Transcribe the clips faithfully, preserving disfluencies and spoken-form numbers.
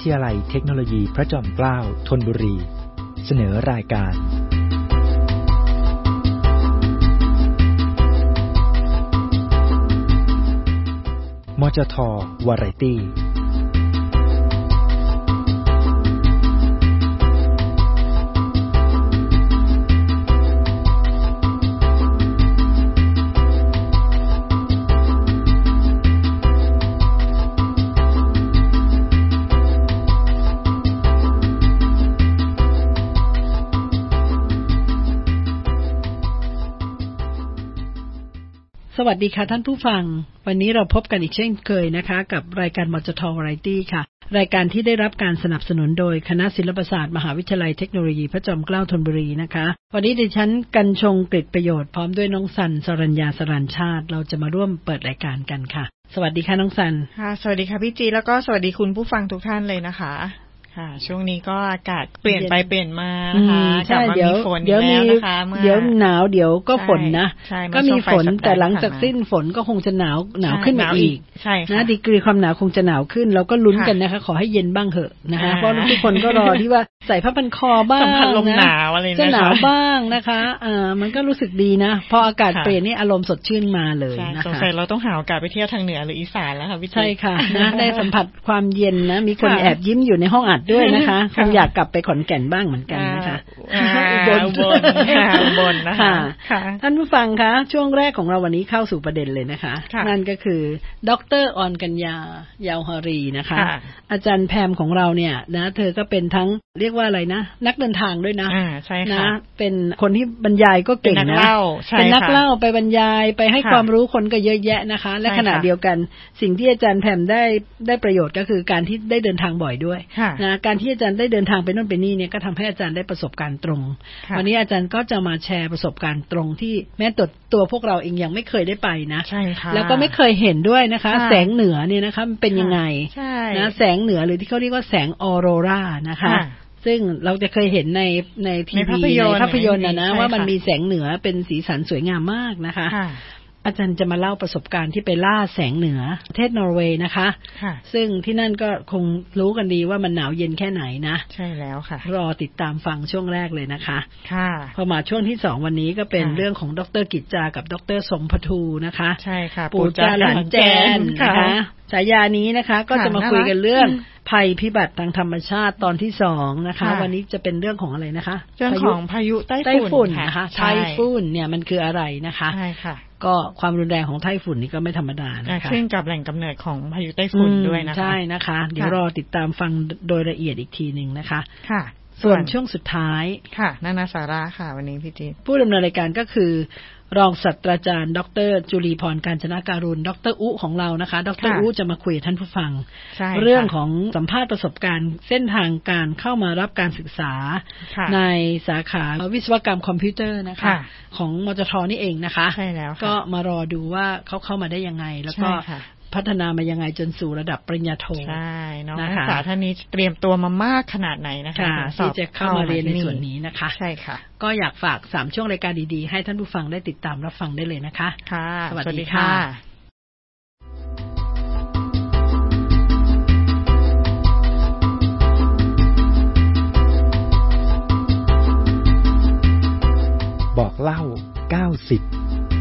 ทยาลัยเทคโนโลยีพระจอมเกล้าธนบุรีเสนอรายการมจท.วาไรตี้สวัสดีค่ะท่านผู้ฟังวันนี้เราพบกันอีกเช่นเคยนะคะกับรายการมจท.วาไรตี้ค่ะรายการที่ได้รับการสนับสนุนโดยคณะศิลปศาสตร์มหาวิทยาลัยเทคโนโลยีพระจอมเกล้าธนบุรีนะคะวันนี้ดิฉันกัญชงกฤษประโยชน์พร้อมด้วยน้องสันสรัญญาสรัญชาติเราจะมาร่วมเปิดรายการกันค่ะสวัสดีค่ะน้องสันค่ะสวัสดีค่ะพี่จีแล้วก็สวัสดีคุณผู้ฟังทุกท่านเลยนะคะค่ะช่วงนี้ก็อากาศเปลี่ยนไปเปลี่ยนมานะคะกลับมามีฝนอีกแล้วนะคะเดี๋ยวหนาวเดี๋ยวก็ฝนนะก็มีฝนแต่หลังจากสิ้นฝนก็คงจะหนาวหนาวขึ้นมาอีกนะดีกรีความหนาวคงจะหนาวขึ้นเราก็ลุ้นกันนะคะขอให้เย็นบ้างเถอะนะคะเพราะทุกคนก็รอที่ว่าใส่ผ้าพันคอบ้างสัมผัสลมหนาวอะไรนะคะจะหนาวบ้างนะคะอ่ามันก็รู้สึกดีนะพออากาศเปลี่ยนนี่อารมณ์สดชื่นมาเลยนะคะสงสัยเราต้องหาโอกาสไปเที่ยวทางเหนือหรืออีสานแล้วค่ะพี่จีใช่ค่ะนะได้สัมผัสความเย็นนะมีคนแอบยิ้มอยู่ในห้องอัดด้วยนะคะคงอยากกลับไปขอนแก่นบ้างเหมือนกันนะคะอุบลอุบลนะคะท่านผู้ฟังคะช่วงแรกของเราวันนี้เข้าสู่ประเด็นเลยนะคะนั่นก็คือดร.ออนกัญญายาวหรีนะคะอาจารย์แพมของเราเนี่ยนะเธอก็เป็นทั้งเรียกว่าอะไรนะนักเดินทางด้วยนะนะเป็นคนที่บรรยายก็เก่งนะเป็นนักเล่าไปบรรยายไปให้ความรู้คนก็เยอะแยะนะคะและขณะเดียวกันสิ่งที่อาจารย์แพมได้ได้ประโยชน์ก็คือการที่ได้เดินทางบ่อยด้วยนะการที่อาจารย์ได้เดินทางไปโน่นไปนี่เนี่ยก็ทำให้อาจารย์ได้ประสบการณ์ตรงวันนี้อาจารย์ก็จะมาแชร์ประสบการณ์ตรงที่แม้ตัวตัวพวกเราเองยังไม่เคยได้ไปนะแล้วก็ไม่เคยเห็นด้วยนะคะแสงเหนือเนี่ยนะคะมันเป็นยังไงนะแสงเหนือหรือที่เขาเรียกว่าแสงออโรรานะคะซึ่งเราจะเคยเห็นในในทีวีในภาพยนตร์นะนะว่ามันมีแสงเหนือเป็นสีสันสวยงามมากนะคะอาจารย์จะมาเล่าประสบการณ์ที่ไปล่าแสงเหนือประเทศนอร์เวย์นะคะซึ่งที่นั่นก็คงรู้กันดีว่ามันหนาวเย็นแค่ไหนนะใช่แล้วค่ะรอติดตามฟังช่วงแรกเลยนะคะค่ะพอมาช่วงที่สองวันนี้ก็เป็นเรื่องของดร.กิจจากับดร.สมภทูนะคะใช่ค่ะปู่จาหลานแจนนะคะฉายานี้นะคะก็จะมาคุยกันเรื่องภัยพิบัติทางธรรมชาติตอนที่สองนะคะวันนี้จะเป็นเรื่องของอะไรนะคะเรื่องของพายุไต้ฝุ่นนะคะไต้ฝุ่นเนี่ยมันคืออะไรนะคะใช่ค่ะก็ความรุนแรงของไต้ฝุ่นนี่ก็ไม่ธรรมดานะคะขึ้นกับแหล่งกำเนิดของพายุไต้ฝุ่นด้วยนะคะใช่นะคะเดี๋ยวรอติดตามฟังโดยละเอียดอีกทีนึงนะคะค่ะส่วนช่วงสุดท้ายค่ะนานาสาระค่ะวันนี้พี่จีผู้ดำเนินรายการก็คือรองศาสตราจารย์ดร.จุลีพรกาญจนาการุณดร.อุของเรานะคะดร.อุจะมาคุยกับท่านผู้ฟังเรื่องของสัมภาษณ์ประสบการณ์เส้นทางการเข้ามารับการศึกษาในสาขาวิศวกรรมคอมพิวเตอร์นะคะของมจท.นี่เองนะคะใช่แล้วก็มารอดูว่าเขาเข้ามาได้ยังไงแล้วก็พัฒนามายังไงจนสู่ระดับปริญญาโทใช่น้องนักศึกษาท่านนี้เตรียมตัวมามากขนาดไหนนะคะที่จะเข้ามาเรียนในส่วนนี้นะคะใช่ค่ะก็อยากฝากสามช่วงรายการดีๆให้ท่านผู้ฟังได้ติดตามรับฟังได้เลยนะคะค่ะสวัสดีค่ะบอกเล่าเก้าสิบ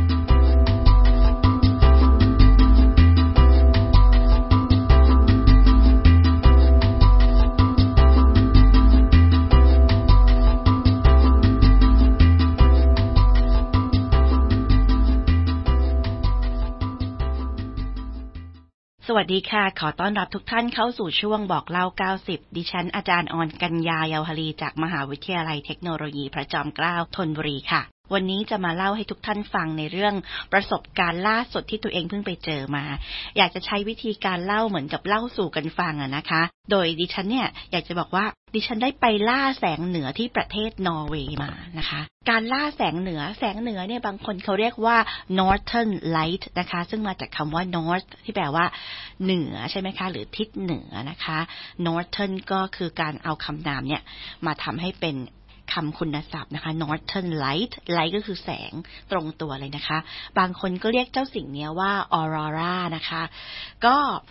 สวัสดีค่ะขอต้อนรับทุกท่านเข้าสู่ช่วงบอกเล่าเก้าสิบดิฉันอาจารย์ออนกัญญายาวหรีจากมหาวิทยาลัยเทคโนโลยีพระจอมเกล้าธนบุรีค่ะวันนี้จะมาเล่าให้ทุกท่านฟังในเรื่องประสบการณ์ล่าสุดที่ตัวเองเพิ่งไปเจอมาอยากจะใช้วิธีการเล่าเหมือนกับเล่าสู่กันฟังอะนะคะโดยดิฉันเนี่ยอยากจะบอกว่าดิฉันได้ไปล่าแสงเหนือที่ประเทศนอร์เวย์มานะคะการล่าแสงเหนือแสงเหนือเนี่ยบางคนเขาเรียกว่า Northern Light นะคะซึ่งมาจากคำว่า North ที่แปลว่าเหนือใช่ไหมคะหรือทิศเหนือนะคะ Northern ก็คือการเอาคำนามเนี่ยมาทำให้เป็นคำคุณศัพท์นะคะ Northern Light Light ก็คือแสงตรงตัวเลยนะคะบางคนก็เรียกเจ้าสิ่งนี้ว่า Aurora นะคะก็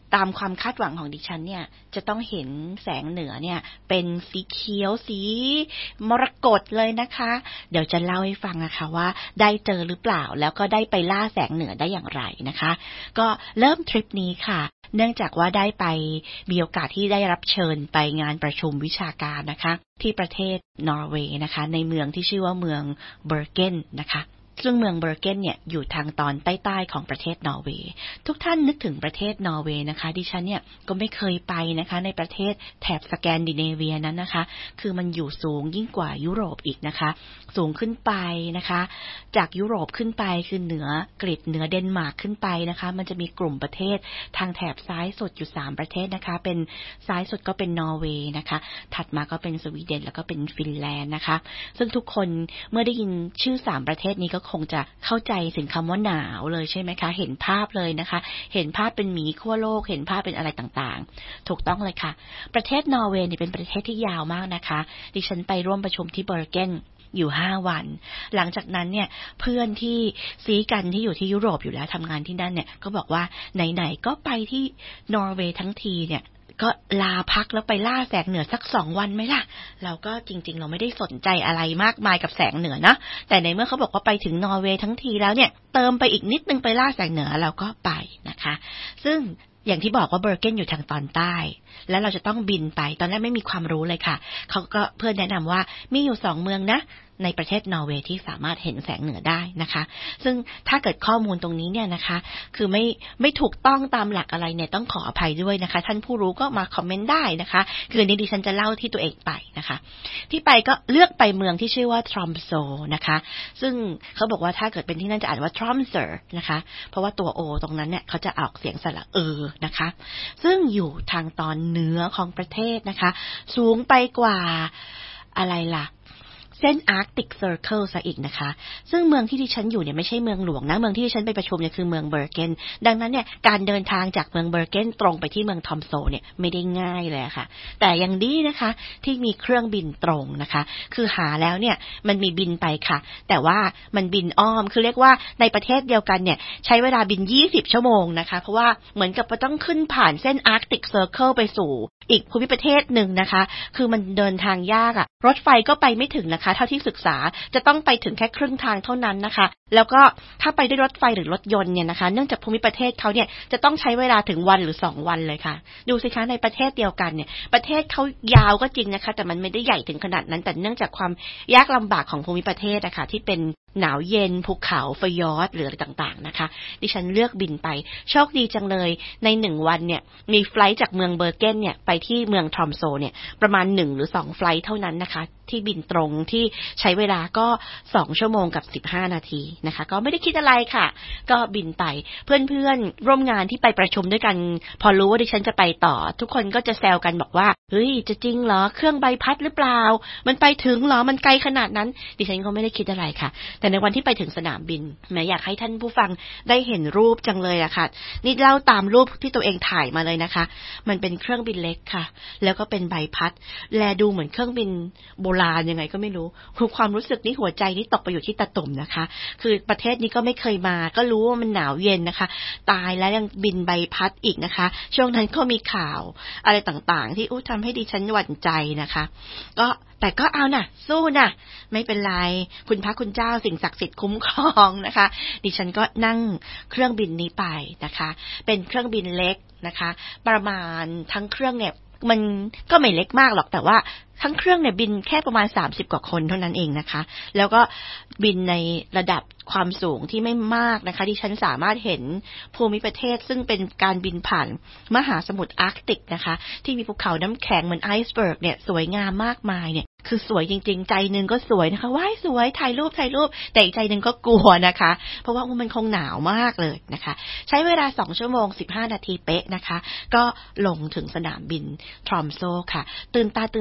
ตามความคาดหวังของดิฉันเนี่ยจะต้องเห็นแสงเหนือเนี่ยเป็นสีเขียวสีมรกตเลยนะคะเดี๋ยวจะเล่าให้ฟังนะคะว่าได้เจอหรือเปล่าแล้วก็ได้ไปล่าแสงเหนือได้อย่างไรนะคะก็เริ่มทริปนี้ค่ะเนื่องจากว่าได้ไปมีโอกาสที่ได้รับเชิญไปงานประชุมวิชาการนะคะที่ประเทศนอร์เวย์นะคะในเมืองที่ชื่อว่าเมืองเบอร์เกนนะคะซึ่งเมืองเบอร์เกนเนี่ยอยู่ทางตอนใต้ๆของประเทศนอร์เวย์ทุกท่านนึกถึงประเทศนอร์เวย์นะคะดิฉันเนี่ยก็ไม่เคยไปนะคะในประเทศแถบสแกนดิเนเวียนั้นนะคะคือมันอยู่สูงยิ่งกว่ายุโรปอีกนะคะสูงขึ้นไปนะคะจากยุโรปขึ้นไปคือเหนือกรีกเหนือเดนมาร์กขึ้นไปนะคะมันจะมีกลุ่มประเทศทางแถบซ้ายสุดอยู่สามประเทศนะคะเป็นซ้ายสุดก็เป็นนอร์เวย์นะคะถัดมาก็เป็นสวีเดนแล้วก็เป็นฟินแลนด์นะคะซึ่งทุกคนเมื่อได้ยินชื่อสามประเทศนี้ก็คงจะเข้าใจถึงคำว่าหนาวเลยใช่ไหมคะเห็นภาพเลยนะคะเห็นภาพเป็นหมีขั้วโลกเห็นภาพเป็นอะไรต่างๆถูกต้องเลยค่ะประเทศนอร์เวย์นี่เป็นประเทศที่ยาวมากนะคะดิฉันไปร่วมประชุมที่เบอร์เกนอยู่ห้าวันหลังจากนั้นเนี่ยเพื่อนที่ซีกันที่อยู่ที่ยุโรปอยู่แล้วทำงานที่นั่นเนี่ยก็บอกว่าไหนๆก็ไปที่นอร์เวย์ทั้งทีเนี่ยก็ลาพักแล้วไปล่าแสงเหนือสักสองวันไหมล่ะเราก็จริงๆเราไม่ได้สนใจอะไรมากมายกับแสงเหนือนะแต่ในเมื่อเขาบอกว่าไปถึงนอร์เวย์ทั้งทีแล้วเนี่ยเติมไปอีกนิดนึงไปล่าแสงเหนือเราก็ไปนะคะซึ่งอย่างที่บอกว่าเบอร์เกนอยู่ทางตอนใต้แล้วเราจะต้องบินไปตอนแรกไม่มีความรู้เลยค่ะเขาก็เพื่อนแนะนำว่ามีอยู่สองเมืองนะในประเทศนอร์เวย์ที่สามารถเห็นแสงเหนือได้นะคะซึ่งถ้าเกิดข้อมูลตรงนี้เนี่ยนะคะคือไม่ไม่ถูกต้องตามหลักอะไรเนี่ยต้องขออภัยด้วยนะคะท่านผู้รู้ก็มาคอมเมนต์ได้นะคะคือในดิฉันจะเล่าที่ตัวเองไปนะคะที่ไปก็เลือกไปเมืองที่ชื่อว่าทรอมโซนะคะซึ่งเขาบอกว่าถ้าเกิดเป็นที่นั่นจะอ่านว่าทรอมเซอร์นะคะเพราะว่าตัวโอตรงนั้นเนี่ยเขาจะออกเสียงสระเออนะคะซึ่งอยู่ทางตอนเหนือของประเทศนะคะสูงไปกว่าอะไรล่ะเส้น Arctic Circle ซะอีกนะคะซึ่งเมืองที่ดิฉันอยู่เนี่ยไม่ใช่เมืองหลวงนะเมืองที่ดิฉันไปประชุมเนี่ยคือเมืองเบอร์เกนดังนั้นเนี่ยการเดินทางจากเมืองเบอร์เกนตรงไปที่เมืองทอมโซเนี่ยไม่ได้ง่ายเลยค่ะแต่ยังดีนะคะที่มีเครื่องบินตรงนะคะคือหาแล้วเนี่ยมันมีบินไปค่ะแต่ว่ามันบินอ้อมคือเรียกว่าในประเทศเดียวกันเนี่ยใช้เวลาบินยี่สิบชั่วโมงนะคะเพราะว่าเหมือนกับต้องขึ้นผ่านเส้น Arctic Circle ไปสู่อีกภูมิประเทศหนึ่งนะคะคือมันเดินทางยากอะรถไฟก็ไปไม่ถึงนะคะเท่าที่ศึกษาจะต้องไปถึงแค่ครึ่งทางเท่านั้นนะคะแล้วก็ถ้าไปด้วยรถไฟหรือรถยนต์เนี่ยนะคะเนื่องจากภูมิประเทศเขาเนี่ยจะต้องใช้เวลาถึงวันหรือสองวันเลยค่ะดูสิคะในประเทศเดียวกันเนี่ยประเทศเขายาวก็จริงนะคะแต่มันไม่ได้ใหญ่ถึงขนาดนั้นแต่เนื่องจากความยากลำบากของภูมิประเทศนะคะที่เป็นหนาวเย็นภูเขาฟยอร์ดหรืออะไรต่างๆนะคะดิฉันเลือกบินไปโชคดีจังเลยในหนึ่งวันเนี่ยมีไฟลท์จากเมืองเบอร์เกนเนี่ยไปที่เมืองทรอมโซเนี่ยประมาณหนึ่งหรือสองไฟลท์เท่านั้นนะคะที่บินตรงที่ใช้เวลาก็สองชั่วโมงกับสิบห้านาทีนะคะก็ไม่ได้คิดอะไรค่ะก็บินไปเพื่อนๆร่วมงานที่ไปประชุมด้วยกันพอรู้ว่าดิฉันจะไปต่อทุกคนก็จะแซวกันบอกว่าเฮ้ยจะจริงเหรอเครื่องใบพัดหรือเปล่ามันไปถึงเหรอมันไกลขนาดนั้นดิฉันก็ไม่ได้คิดอะไรค่ะแต่ในวันที่ไปถึงสนามบินแม้อยากให้ท่านผู้ฟังได้เห็นรูปจังเลยอะค่ะนี่เล่าตามรูปที่ตัวเองถ่ายมาเลยนะคะมันเป็นเครื่องบินเล็กค่ะแล้วก็เป็นใบพัดแลดูเหมือนเครื่องบินโบราณยังไงก็ไม่รู้คือความรู้สึกนี่หัวใจนี่ตกไปอยู่ที่ตะตุ่มนะคะคือประเทศนี้ก็ไม่เคยมาก็รู้ว่ามันหนาวเย็นนะคะตายแล้วยังบินใบพัดอีกนะคะช่วงนั้นก็มีข่าวอะไรต่างๆที่อู้ทำให้ดิฉันหวั่นใจนะคะก็แต่ก็เอาน่ะสู้น่ะไม่เป็นไรคุณพระคุณเจ้าสิ่งศักดิ์สิทธิ์คุ้มครองนะคะดิฉันก็นั่งเครื่องบินนี้ไปนะคะเป็นเครื่องบินเล็กนะคะประมาณทั้งเครื่องเนี่ยมันก็ไม่เล็กมากหรอกแต่ว่าทั้งเครื่องเนี่ยบินแค่ประมาณสามสิบกว่าคนเท่านั้นเองนะคะแล้วก็บินในระดับความสูงที่ไม่มากนะคะที่ฉันสามารถเห็นภูมิประเทศซึ่งเป็นการบินผ่านมหาสมุทรอาร์กติกนะคะที่มีภูเขาน้ำแข็งเหมือนไอซ์เบิร์กเนี่ยสวยงามมากมายเนี่ยคือสวยจริงๆใจนึงก็สวยนะคะว้ายสวยถ่ายรูปถ่ายรูปแต่อีกใจนึงก็กลัวนะคะเพราะว่ามันคงหนาวมากเลยนะคะใช้เวลาสองชั่วโมงสิบห้านาทีเป๊ะนะคะก็ลงถึงสนามบินทรอมโซค่ะตื่นตาตื่นใจม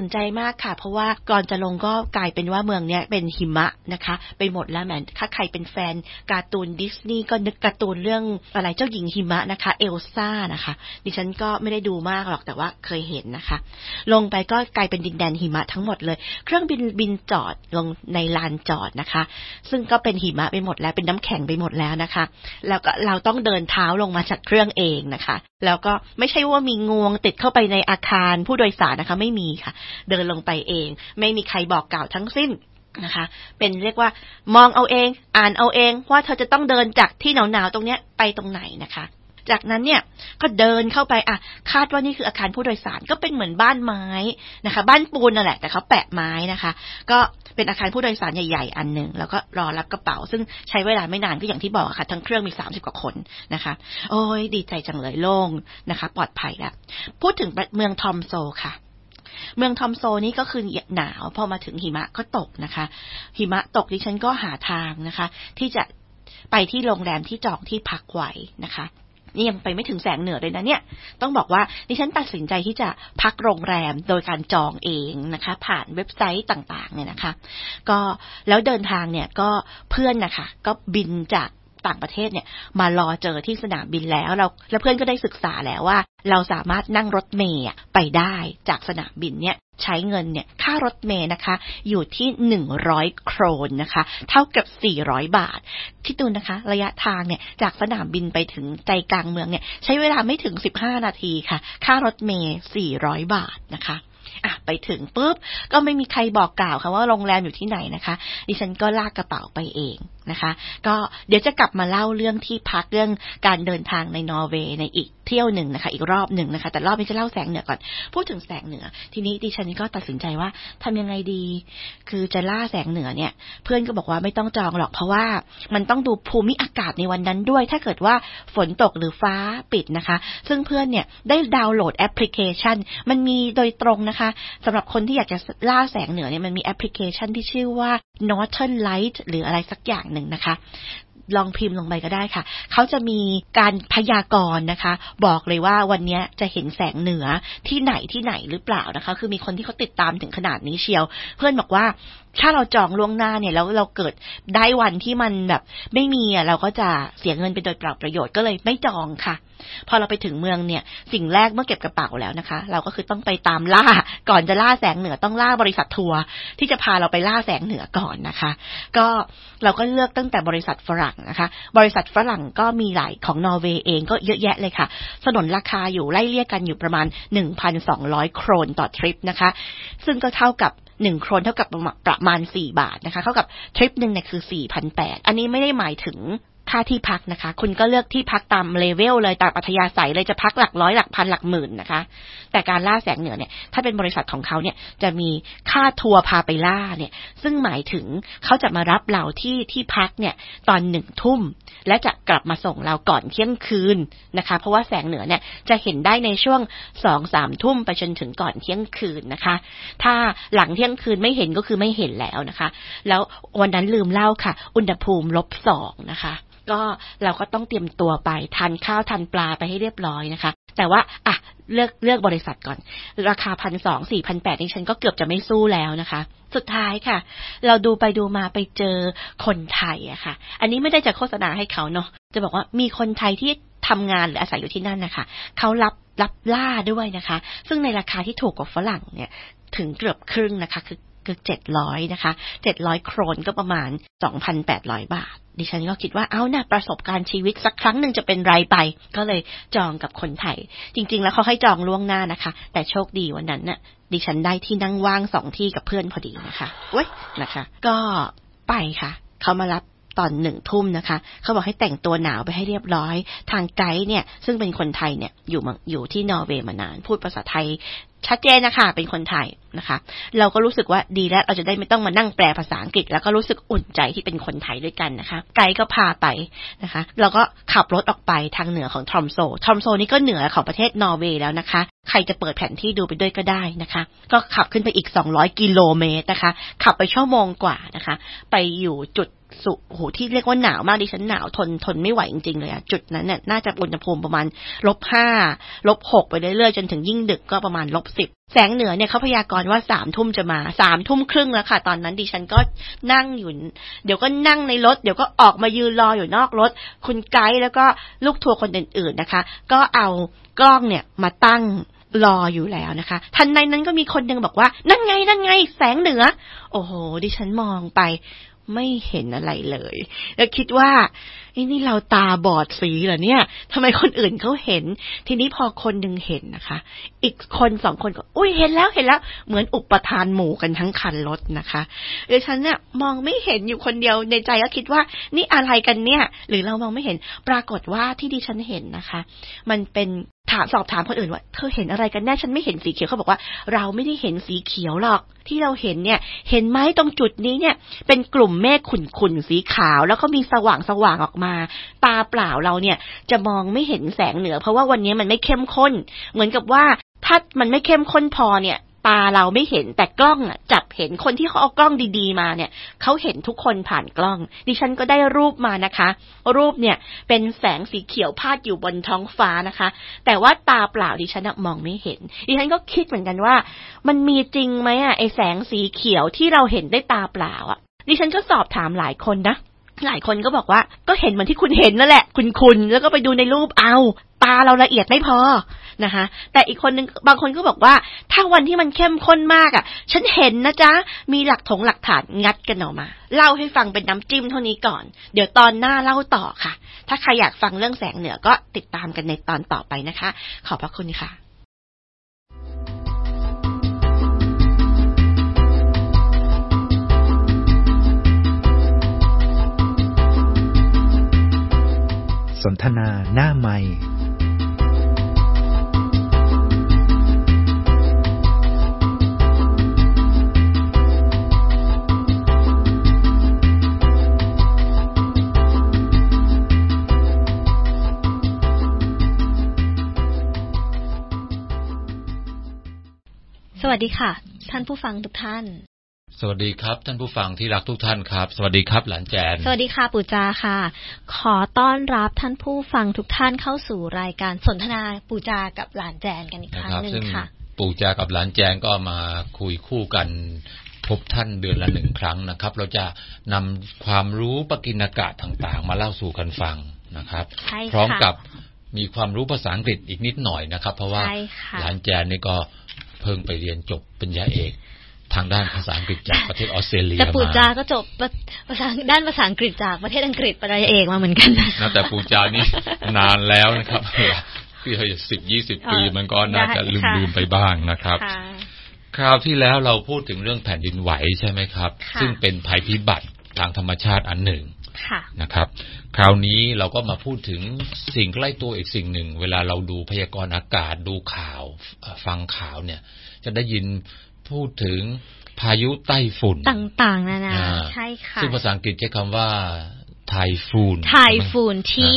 ากค่ะเพราะว่าก่อนจะลงก็กลายเป็นว่าเมืองเนี้ยเป็นหิมะนะคะไปหมดแล้วแหมถ้าใครเป็นแฟนการ์ตูนดิสนีย์ก็นึกการ์ตูนเรื่องอะไรเจ้าหญิงหิมะนะคะเอลซ่านะคะดิฉันก็ไม่ได้ดูมากหรอกแต่ว่าเคยเห็นนะคะลงไปก็กลายเป็นดินแดนหิมะทั้งหมดเลยเครื่องบินบินจอดลงในลานจอดนะคะซึ่งก็เป็นหิมะไปหมดแล้วเป็นน้ำแข็งไปหมดแล้วนะคะแล้วก็เราต้องเดินเท้าลงมาจากเครื่องเองนะคะแล้วก็ไม่ใช่ว่ามีงวงติดเข้าไปในอาคารผู้โดยสารนะคะไม่มีค่ะเดินลงไปเองไม่มีใครบอกกล่าวทั้งสิ้นนะคะเป็นเรียกว่ามองเอาเองอ่านเอาเองว่าเธอจะต้องเดินจากที่หนาวๆตรงเนี้ยไปตรงไหนนะคะจากนั้นเนี่ยก็เดินเข้าไปอ่ะคาดว่านี่คืออาคารผู้โดยสารก็เป็นเหมือนบ้านไม้นะคะบ้านปูนนั่นแหละแต่เขาแปะไม้นะคะก็เป็นอาคารผู้โดยสารใหญ่ๆอันนึงแล้วก็รอรับกระเป๋าซึ่งใช้เวลาไม่นานก็อย่างที่บอกค่ะทั้งเครื่องมีสามสิบกว่าคนนะคะโอ้ยดีใจจังเลยโล่งนะคะปลอดภัยแล้วพูดถึงเมืองทอมโซค่ะเมืองทอมโซนี่ก็คือหนาวพอมาถึงหิมะก็ตกนะคะหิมะตกดิฉันก็หาทางนะคะที่จะไปที่โรงแรมที่จองที่พักไว้นะคะนี่ยังไปไม่ถึงแสงเหนือเลยนะเนี่ยต้องบอกว่าดิฉันตัดสินใจที่จะพักโรงแรมโดยการจองเองนะคะผ่านเว็บไซต์ต่างๆเนี่ยนะคะก็แล้วเดินทางเนี่ยก็เพื่อนนะคะก็บินจากต่างประเทศเนี่ยมารอเจอที่สนามบินแล้วเราแล้วเพื่อนก็ได้ศึกษาแล้วว่าเราสามารถนั่งรถเมล์ไปได้จากสนามบินเนี่ยใช้เงินเนี่ยค่ารถเมล์นะคะอยู่ที่หนึ่งร้อยโครนนะคะเท่ากับสี่ร้อยบาทคิดดูนะคะระยะทางเนี่ยจากสนามบินไปถึงใจกลางเมืองเนี่ยใช้เวลาไม่ถึงสิบห้านาทีค่ะค่ารถเมล์สี่ร้อยบาทนะคะอ่ะไปถึงปุ๊บก็ไม่มีใครบอกกล่าวค่ะว่าโรงแรมอยู่ที่ไหนนะคะดิฉันก็ลากกระเป๋าไปเองนะคะก็เดี๋ยวจะกลับมาเล่าเรื่องที่พักเรื่องการเดินทางในนอร์เวย์ในอีกเที่ยวหนึ่งนะคะอีกรอบหนึ่งนะคะแต่รอบนี้จะเล่าแสงเหนือก่อนพูดถึงแสงเหนือทีนี้ดิฉันก็ตัดสินใจว่าทำยังไงดีคือจะล่าแสงเหนือเนี่ยเพื่อนก็บอกว่าไม่ต้องจองหรอกเพราะว่ามันต้องดูภูมิอากาศในวันนั้นด้วยถ้าเกิดว่าฝนตกหรือฟ้าปิดนะคะซึ่งเพื่อนเนี่ยได้ดาวน์โหลดแอปพลิเคชันมันมีโดยตรงนะคะสำหรับคนที่อยากจะล่าแสงเหนือเนี่ยมันมีแอปพลิเคชันที่ชื่อว่า Northern Light หรืออะไรสักอย่างหนึ่งนะคะลองพิมพ์ลงไปก็ได้ค่ะเขาจะมีการพยากรณ์นะคะบอกเลยว่าวันนี้จะเห็นแสงเหนือที่ไหนที่ไหนหรือเปล่านะคะคือมีคนที่เขาติดตามถึงขนาดนี้เชียวเพื่อนบอกว่าถ้าเราจองล่วงหน้าเนี่ยแล้วเราเกิดได้วันที่มันแบบไม่มีอ่ะเราก็จะเสียเงินไปโดยเปล่าประโยชน์ก็เลยไม่จองค่ะพอเราไปถึงเมืองเนี่ยสิ่งแรกเมื่อเก็บกระเป๋าแล้วนะคะเราก็คือต้องไปตามล่าก่อนจะล่าแสงเหนือต้องล่าบริษัททัวร์ที่จะพาเราไปล่าแสงเหนือก่อนนะคะก็เราก็เลือกตั้งแต่บริษัทฝรั่งนะคะบริษัทฝรั่งก็มีหลายของนอร์เวย์เองก็เยอะแยะเลยค่ะสนนราคาอยู่ไล่เลี่ยกันอยู่ประมาณ หนึ่งพันสองร้อย โครนต่อทริปนะคะซึ่งก็เท่ากับหนึ่งโครนเท่ากับประมาณสี่บาทนะคะเท่ากับทริปนึงเนี่ยคือ สี่พันแปดร้อย อันนี้ไม่ได้หมายถึงค่าที่พักนะคะคุณก็เลือกที่พักตามเลเวลเลยตามอัธยาศัยเลยจะพักหลักร้อยหลักพันหลักหมื่นนะคะแต่การล่าแสงเหนือเนี่ยถ้าเป็นบริษัทของเขาเนี่ยจะมีค่าทัวร์พาไปล่าเนี่ยซึ่งหมายถึงเขาจะมารับเราที่ที่พักเนี่ยตอนหนึ่งทุ่มและจะกลับมาส่งเราก่อนเที่ยงคืนนะคะเพราะว่าแสงเหนือเนี่ยจะเห็นได้ในช่วง สองถึงสาม ทุ่มไปจนถึงก่อนเที่ยงคืนนะคะถ้าหลังเที่ยงคืนไม่เห็นก็คือไม่เห็นแล้วนะคะแล้ววันนั้นลืมเล่าค่ะอุณหภูมิ ลบสอง นะคะก็เราก็ต้องเตรียมตัวไปทานข้าวทานปลาไปให้เรียบร้อยนะคะแต่ว่าอ่ะเลือกเลือกบริษัทก่อนราคา หนึ่งพันสองร้อย สี่พันแปดร้อย นี่ฉันก็เกือบจะไม่สู้แล้วนะคะสุดท้ายค่ะเราดูไปดูมาไปเจอคนไทยอะค่ะอันนี้ไม่ได้จะโฆษณาให้เขาเนาะจะบอกว่ามีคนไทยที่ทำงานหรืออาศัยอยู่ที่นั่นนะคะเขารับรับล่าด้วยนะคะซึ่งในราคาที่ถูกกว่าฝรั่งเนี่ยถึงเกือบครึ่งนะคะคือคือเจ็ดร้อยนะคะเจ็ดร้อยโครนก็ประมาณ สองพันแปดร้อย บาทดิฉันก็คิดว่าเอาน่ะประสบการณ์ชีวิตสักครั้งนึงจะเป็นไรไปก็เลยจองกับคนไทยจริงๆแล้วเขาให้จองล่วงหน้านะคะแต่โชคดีวันนั้นน่ะดิฉันได้ที่นั่งว่างสองที่กับเพื่อนพอดีนะคะเว้ยนะคะก็ไปค่ะเขามารับตอนหนึ่งทุ่มนะคะเขาบอกให้แต่งตัวหนาวไปให้เรียบร้อยทางไกด์เนี่ยซึ่งเป็นคนไทยเนี่ยอยู่อยู่ที่นอร์เวย์มานานพูดภาษาไทยชัดเจนนะคะเป็นคนไทยนะคะเราก็รู้สึกว่าดีแล้วเราจะได้ไม่ต้องมานั่งแปลภาษาอังกฤษแล้วก็รู้สึกอุ่นใจที่เป็นคนไทยด้วยกันนะคะไกด์ก็พาไปนะคะเราก็ขับรถออกไปทางเหนือของทรอมโซทรอมโซนี่ก็เหนือของประเทศนอร์เวย์แล้วนะคะใครจะเปิดแผนที่ดูไปด้วยก็ได้นะคะก็ขับขึ้นไปอีกสองร้อยกิโลเมตรนะคะขับไปชั่วโมงกว่านะคะไปอยู่จุดสุโหที่เรียกว่าหนาวมากดิฉันหนาวทนทนไม่ไหวจริงๆเลยอะจุดนั้นน่ะน่าจะอุณหภูมิประมาณ ลบห้า ลบหก ไปเรื่อยๆจนถึงยิ่งดึกก็ประมาณ ลบสิบแสงเหนือเนี่ยเขาพยากรณ์ว่าสามทุ่มจะมาสามทุ่มครึ่งแล้วค่ะตอนนั้นดิฉันก็นั่งอยู่เดี๋ยวก็นั่งในรถเดี๋ยวก็ออกมายืนรออยู่นอกรถคุณไกด์แล้วก็ลูกทัวร์คนอื่นๆนะคะก็เอากล้องเนี่ยมาตั้งรออยู่แล้วนะคะทันใดนั้นก็มีคนนึงบอกว่านั่นไงนั่นไงแสงเหนือโอ้โหดิฉันมองไปไม่เห็นอะไรเลยแล้วคิดว่าไอ้นี่เราตาบอดสีเหรอเนี่ยทำไมคนอื่นเขาเห็นทีนี้พอคนนึงเห็นนะคะอีกคนสองคนก็อุ้ยเห็นแล้วเห็นแล้วเหมือนอุปทานหมู่กันทั้งคันรถนะคะเดี๋ยวฉันเนี่ยมองไม่เห็นอยู่คนเดียวในใจก็คิดว่านี่อะไรกันเนี่ยหรือเรามองไม่เห็นปรากฏว่าที่ดิฉันเห็นนะคะมันเป็นถามสอบถามคนอื่นว่าเธอเห็นอะไรกันแน่ฉันไม่เห็นสีเขียวเขาบอกว่าเราไม่ได้เห็นสีเขียวหรอกที่เราเห็นเนี่ยเห็นไหมตรงจุดนี้เนี่ยเป็นกลุ่มเมฆขุ่นๆสีขาวแล้วก็มีสว่างสว่างออกมาตาเปล่าเราเนี่ยจะมองไม่เห็นแสงเหนือเพราะว่าวันนี้มันไม่เข้มข้นเหมือนกับว่าถ้ามันไม่เข้มข้นพอเนี่ยตาเราไม่เห็นแต่กล้องอ่ะจับเห็นคนที่เขาเอากล้องดีๆมาเนี่ยเขาเห็นทุกคนผ่านกล้องดิฉันก็ได้รูปมานะคะรูปเนี่ยเป็นแสงสีเขียวพาดอยู่บนท้องฟ้านะคะแต่ว่าตาเปล่าดิฉันมองไม่เห็นดิฉันก็คิดเหมือนกันว่ามันมีจริงไหมอ่ะไอแสงสีเขียวที่เราเห็นด้วยตาเปล่าอ่ะดิฉันก็สอบถามหลายคนนะหลายคนก็บอกว่าก็เห็นเหมือนที่คุณเห็นนั่นแหละคุณๆแล้วก็ไปดูในรูปเอาตาเราละเอียดไม่พอนะคะแต่อีกคนนึงบางคนก็บอกว่าถ้าวันที่มันเข้มข้นมากอ่ะฉันเห็นนะจ๊ะมีหลักถงหลักฐานงัดกันออกมาเล่าให้ฟังเป็นน้ำจิ้มเท่านี้ก่อนเดี๋ยวตอนหน้าเล่าต่อค่ะถ้าใครอยากฟังเรื่องแสงเหนือก็ติดตามกันในตอนต่อไปนะคะขอบพระคุณค่ะสนทนาหน้าไมค์สวัสดีค่ะท่านผู้ฟังทุกท่านสวัสดีครับท่านผู้ฟังที่รักทุกท่านครับสวัสดีครับหลานแจนสวัสดีค่ะปู่จาค่ะขอต้อนรับท่านผู้ฟังทุกท่านเข้าสู่รายการสนทนาปู่จากับหลานแจนกันอีกครั้งนึงค่ะปู่จากับหลานแจนก็มาคุยคู่กันพบท่านเดือนละหนึ่งครั้งนะครับเราจะนำความรู้ปกิณกะต่างๆมาเล่าสู่กันฟังนะครับพร้อมกับมีความรู้ภาษาอังกฤษอีกนิดหน่อยนะครับเพราะว่าหลานแจนนี่ก็เพิ่งไปเรียนจบปริญญาเอกทางด้านภาษาอังกฤษจากประเทศออสเตรเลียมาแต่ปู่จาก็จบภาษาด้านภาษาอังกฤษจากประเทศอังกฤษปริญญาเอกมาเหมือนกันนะแต่ปู่จานี่นานแล้วนะครับพี่สิบยี่สิบปีมันก็น่าจะลืมๆไปบ้างนะครับคราวที่แล้วเราพูดถึงเรื่องแผ่นดินไหวใช่ไหมครับซึ่งเป็นภัยพิบัติทางธรรมชาติอันหนึ่งนะครับคราวนี้เราก็มาพูดถึงสิ่งใกล้ตัวอีกสิ่งหนึ่งเวลาเราดูพยากรณ์อากาศดูข่าวฟังข่าวเนี่ยจะได้ยินพูดถึงพายุไต้ฝุ่นต่างๆนานาใช่ค่ะซึ่งภาษาอังกฤษใช้คำว่าไทฟูนไทฟูน T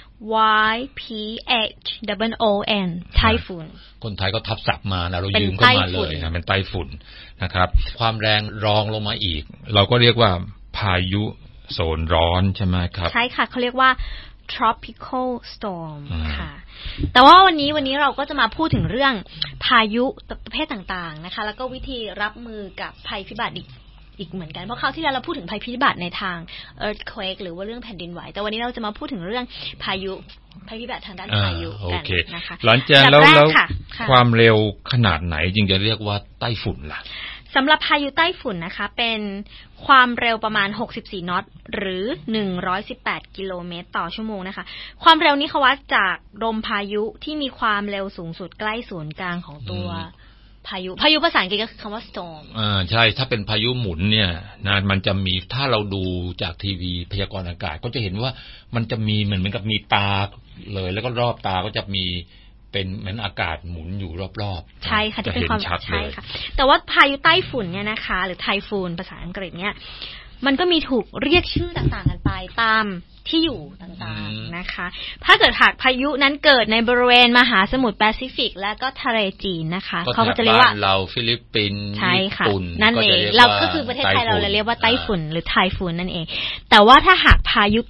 Y P H O O N ไทฟูนคนไทยก็ทับศัพท์มานะเรายืมเข้ามาเลยนะเป็นไต้ฝุ่นนะครับความแรงรองลงมาอีกเราก็เรียกว่าพายุโซนร้อนใช่ไหมครับใช่ค่ะเขาเรียกว่า tropical storm ค่ะแต่ว่าวันนี้วันนี้เราก็จะมาพูดถึงเรื่องพายุประเภทต่างๆนะคะแล้วก็วิธีรับมือกับภัยพิบัติอีกอีกเหมือนกันเพราะคราวที่แล้วเราพูดถึงภัยพิบัติในทาง earthquake หรือว่าเรื่องแผ่นดินไหวแต่วันนี้เราจะมาพูดถึงเรื่องพายุภัยพิบัติทางด้านพายุกันนะคะหลังจากแล้วแล้วความเร็วขนาดไหนจึงจะเรียกว่าไต้ฝุ่นล่ะสำหรับพายุไต้ฝุ่นนะคะเป็นความเร็วประมาณหกสิบสี่นอตหรือหนึ่งร้อยสิบแปดกิโลเมตรต่อชั่วโมงนะคะความเร็วนี้เขาวัดจากลมพายุที่มีความเร็วสูงสุดใกล้ศูนย์กลางของตัวพายุพายุภาษาอังกฤษก็คือคำว่า storm อ่าใช่ถ้าเป็นพายุหมุนเนี่ยนะมันจะมีถ้าเราดูจากทีวีพยากรณ์อากาศก็จะเห็นว่ามันจะมีเหมือนเหมือนกับมีตาเลยแล้วก็รอบตาก็จะมีเป็นเหมือนอากาศหมุนอยู่รอบๆใช่ค่ะจะเป็นความชัดเลยแต่ว่าพายุไต้ฝุ่นเนี่ยนะคะหรือไทฟูนภาษาอังกฤษเนี่ยมันก็มีถูกเรียกชื่อต่างๆกันไปตามที่อยู่ต่างๆนะคะถ้าเกิดหากพายุนั้นเกิดในบริเวณมหาสมุทรแปซิฟิกและก็ทะเลจีนนะคะเขาก็จะเรียกว่าเราฟิลิปปินส์ญี่ปุ่นนั่นเองเราก็คือประเทศไทยเราเรียกว่าไต้ฝุ่นหรือไทฟูนนั่นเองแต่ว่าถ้าหากพายุเกิด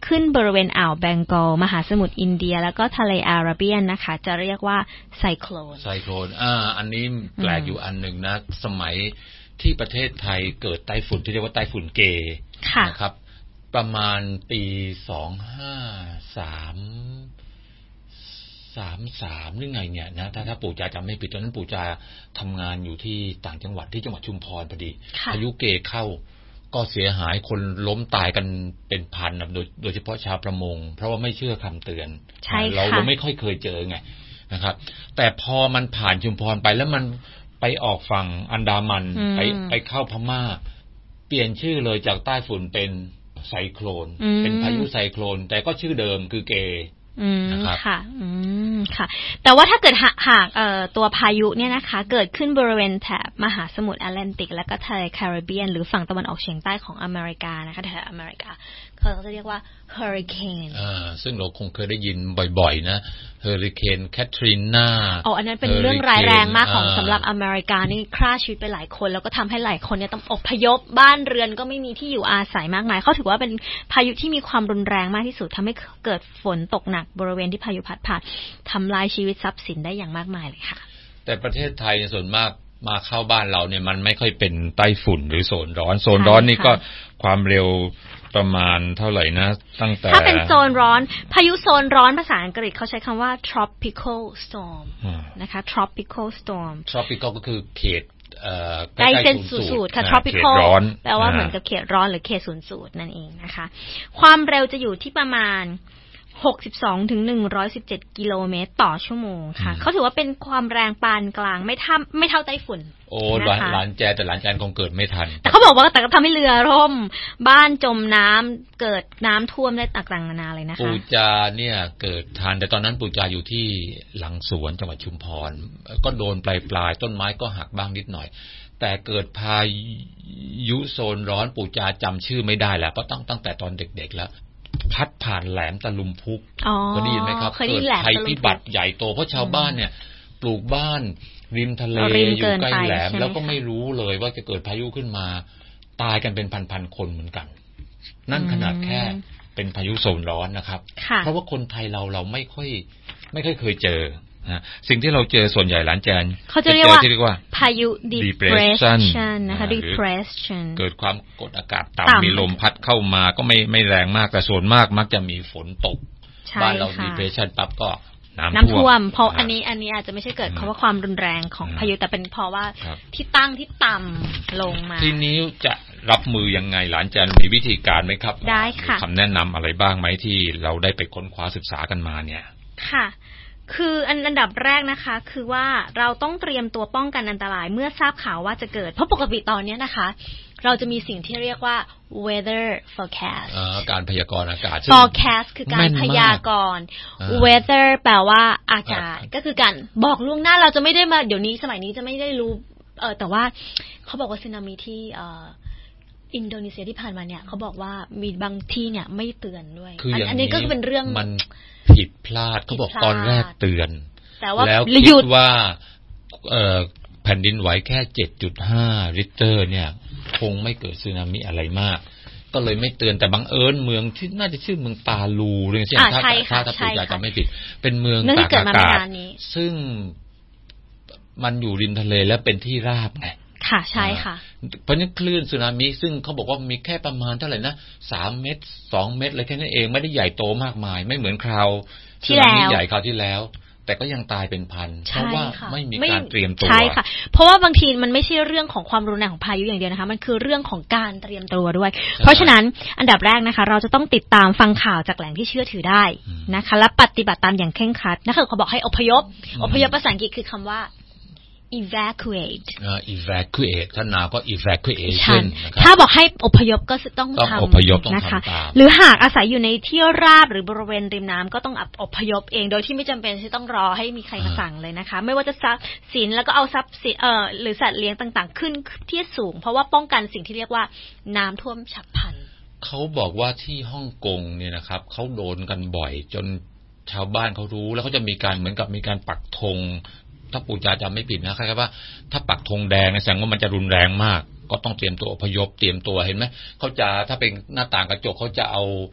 ขึ้นบริเวณอ่าวแบงกอลมหาสมุทรอินเดียแล้วก็ทะเลอาระเบียนนะคะจะเรียกว่าไซโคลนไซโคลนอ่าอันนี้แปลกอยู่อันหนึ่งนะสมัยที่ประเทศไทยเกิดไต้ฝุ่นที่เรียกว่าไต้ฝุ่นเกนะครับประมาณปีสองห้าสามสามสามหรือไงเนี่ยนะถ้าถ้าปู่จาจำไม่ผิดตอนนั้นปู่จาทำงานอยู่ที่ต่างจังหวัดที่จังหวัดชุมพรพอดีพายุเกเข้าก็เสียหายคนล้มตายกันเป็นพันนะโดยโดยเฉพาะชาวประมงเพราะว่าไม่เชื่อคำเตือนเราเราไม่ค่อยเคยเจอไงนะครับแต่พอมันผ่านชุมพรไปแล้วมันไปออกฝั่งอันดามันไปไปเข้าพม่าเปลี่ยนชื่อเลยจากใต้ฝุ่นเป็นไซโคลนเป็นพายุไซโคลนแต่ก็ชื่อเดิมคือเกอืมค่ะอืมค่ะแต่ว่าถ้าเกิดหากเอ่อตัวพายุเนี่ยนะคะเกิดขึ้นบริเวณแถบมหาสมุทรแอตแลนติกและก็ทะเลแคริบเบียนหรือฝั่งตะวันออกเฉียงใต้ของอเมริกานะคะแถบอเมริกาเขาจะเรียกว่าเฮอริเคนอ่าซึ่งเราคงเคยได้ยินบ่อยๆนะเฮอริเคนแคทรีนาอ๋ออันนั้นเป็นเรื่องร้ายแรงมากของสำหรับอเมริกานี่ฆ่าชีวิตไปหลายคนแล้วก็ทำให้หลายคนเนี่ยต้องอพยพบ้านเรือนก็ไม่มีที่อยู่อาศัยมากมายเขาถือว่าเป็นพายุที่มีความรุนแรงมากที่สุดทำให้เกิดฝนตกหนักบริเวณที่พายุพัดผ่านทำลายชีวิตทรัพย์สินได้อย่างมากมายเลยค่ะแต่ประเทศไทยในส่วนมากมาเข้าบ้านเราเนี่ยมันไม่ค่อยเป็นไต้ฝุ่นหรือโซนร้อนโซนร้อนนี่ก็ความเร็วประมาณเท่าไหร่นะตั้งแต่ถ้าเป็นโซนร้อนพายุโซนร้อนภาษาอังกฤษเขาใช้คำว่า tropical storm นะคะ tropical storm tropical ก็คือเขตใกล้เส้นศูนย์สูตรค่ะ tropical แปลว่าเหมือนกับเขตร้อนหรือเขตศูนย์สูตรนั่นเองนะคะความเร็วจะอยู่ที่ประมาณหกสิบสองถึงหนึ่งร้อยสิบเจ็ดกิโลเมตรต่อชั่วโมงค่ะเขาถือว่าเป็นความแรงปานกลางไม่เท่าไม่เท่าไต้ฝุ่นโอ้หลานแจแต่หลานแจคงเกิดไม่ทันแต่เขาบอกว่าแต่ก็ทำให้เรือร่มบ้านจมน้ำเกิดน้ำท่วมได้ต่างๆนานาเลยนะคะปู่จาเนี่ยเกิดทันแต่ตอนนั้นปู่จาอยู่ที่หลังสวนจังหวัดชุมพรก็โดนปลายๆต้นไม้ก็หักบ้างนิดหน่อยแต่เกิดพายุโซนร้อนปู่จาจำชื่อไม่ได้แล้วเพราะตั้งตั้งแต่ตอนเด็กๆแล้วพัดผ่านแหลมตะลุมพุกเคยได้ยินไหมครับเกิดภัยพิบัติใหญ่โตเพราะชาวบ้านเนี่ยปลูกบ้านริมทะเลอยู่ใกล้แหลมแล้วก็ไม่รู้เลยว่าจะเกิดพายุขึ้นมาตายกันเป็นพันๆคนเหมือนกันนั่นขนาดแค่เป็นพายุโซนร้อนนะครับเพราะว่าคนไทยเราเราไม่ค่อยไม่ค่อยเคยเจอนะสิ่งที่เราเจอส่วนใหญ่หลานแจนเขาจะเรียกว่าพายุ depression นะคะ depression เกิดความกดอากาศต่ำมีลมพัดเข้ามาก็ไม่ไม่แรงมากแต่ส่วนมากมักจะมีฝนตกบ้านเรา depression ปั๊บก็น้ำท่วมเพราะอันนี้อันนี้อาจจะไม่ใช่เกิดเพราะว่าความรุนแรงของพายุแต่เป็นเพราะว่าที่ตั้งที่ต่ำลงมาทีนี้จะรับมือยังไงหลานแจนมีวิธีการไหมครับได้ค่ะคำแนะนำอะไรบ้างไหมที่เราได้ไปค้นคว้าศึกษากันมาเนี่ยค่ะคืออันดับแรกนะคะคือว่าเราต้องเตรียมตัวป้องกันอันตรายเมื่อทราบข่าวว่าจะเกิดเพราะปกติตอนนี้นะคะเราจะมีสิ่งที่เรียกว่า weather forecast การพยากรณ์อากาศ forecast คือการพยากรณ์ weather แปลว่าอากาศก็คือการบอกล่วงหน้าเราจะไม่ได้มาเดี๋ยวนี้สมัยนี้จะไม่ได้รู้เออแต่ว่าเขาบอกว่าสึนามิที่เอ่ออินโดนีเซียที่ผ่านมาเนี่ยเขาบอกว่ามีบางที่เนี่ยไม่เตือนด้วยคืออันนี้ก็เป็นเรื่องมันผิดพลาดเขาบอกตอนแรกเตือนแล้วคิดว่าแผ่นดินไหวแค่ เจ็ดจุดห้า ริกเตอร์เนี่ยคงไม่เกิดสึนามิอะไรมากก็เลยไม่เตือนแต่บังเอิญเมืองที่น่าจะชื่อเมืองปาลูเรื่องเช่นถ้าถ้าถ้าปู่จาจำไม่ผิดเป็นเมืองตากอากาศซึ่งมันอยู่ริมทะเลและเป็นที่ราบไงค่ะใช่ค่ะเพราะฉะนั้นคลื่นสึนามิซึ่งเขาบอกว่ามีแค่ประมาณเท่าไหร่นะสามเมตรสองเมตรอะไรแค่นั้นเองไม่ได้ใหญ่โตมากมายไม่เหมือนคราวสึนามิใหญ่คราวที่แล้วแต่ก็ยังตายเป็นพันเพราะว่าไม่มีการเตรียมตัวใช่ค่ะเพราะว่าบางทีมันไม่ใช่เรื่องของความรุนแรงของพายุอย่างเดียวนะคะมันคือเรื่องของการเตรียมตัวด้วยเพราะฉะนั้นอันดับแรกนะคะเราจะต้องติดตามฟังข่าวจากแหล่งที่เชื่อถือได้นะคะและปฏิบัติตามอย่างเคร่งครัดนะคะเขาบอกให้อพยพอพยพภาษาอังกฤษคือคำว่าevacuate uh, evacuate ถ้าหนาวก็ evacuation ถ้าบอกให้อพยพก็ต้องทำนะคะหรือหากอาศัยอยู่ในที่ราบหรือบริเวณริมน้ำก็ต้องอพยพเองโดยที่ไม่จำเป็นที่ต้องรอให้มีใครมาสั่งเลยนะคะไม่ว่าจะทรัพย์สินแล้วก็เอาทรัพย์สินเอ่อหรือสัตว์เลี้ยงต่างๆขึ้นที่สูงเพราะว่าป้องกันสิ่งที่เรียกว่าน้ำท่วมฉับพลันเขาบอกว่าที่ฮ่องกงเนี่ยนะครับเขาโดนกันบ่อยจนชาวบ้านเขารู้แล้วเขาจะมีการเหมือนกับมีการปักธงถ้าปู่จาจำไม่ผิดนะคล้ายๆว่าถ้าปักธงแดงแสดงว่ามันจะรุนแรงมากก็ต้องเตรียมตัวอพยพเตรียมตัวเห็นไหมเขาจะถ้าเป็นหน้าต่างกระจกเขาจะเอา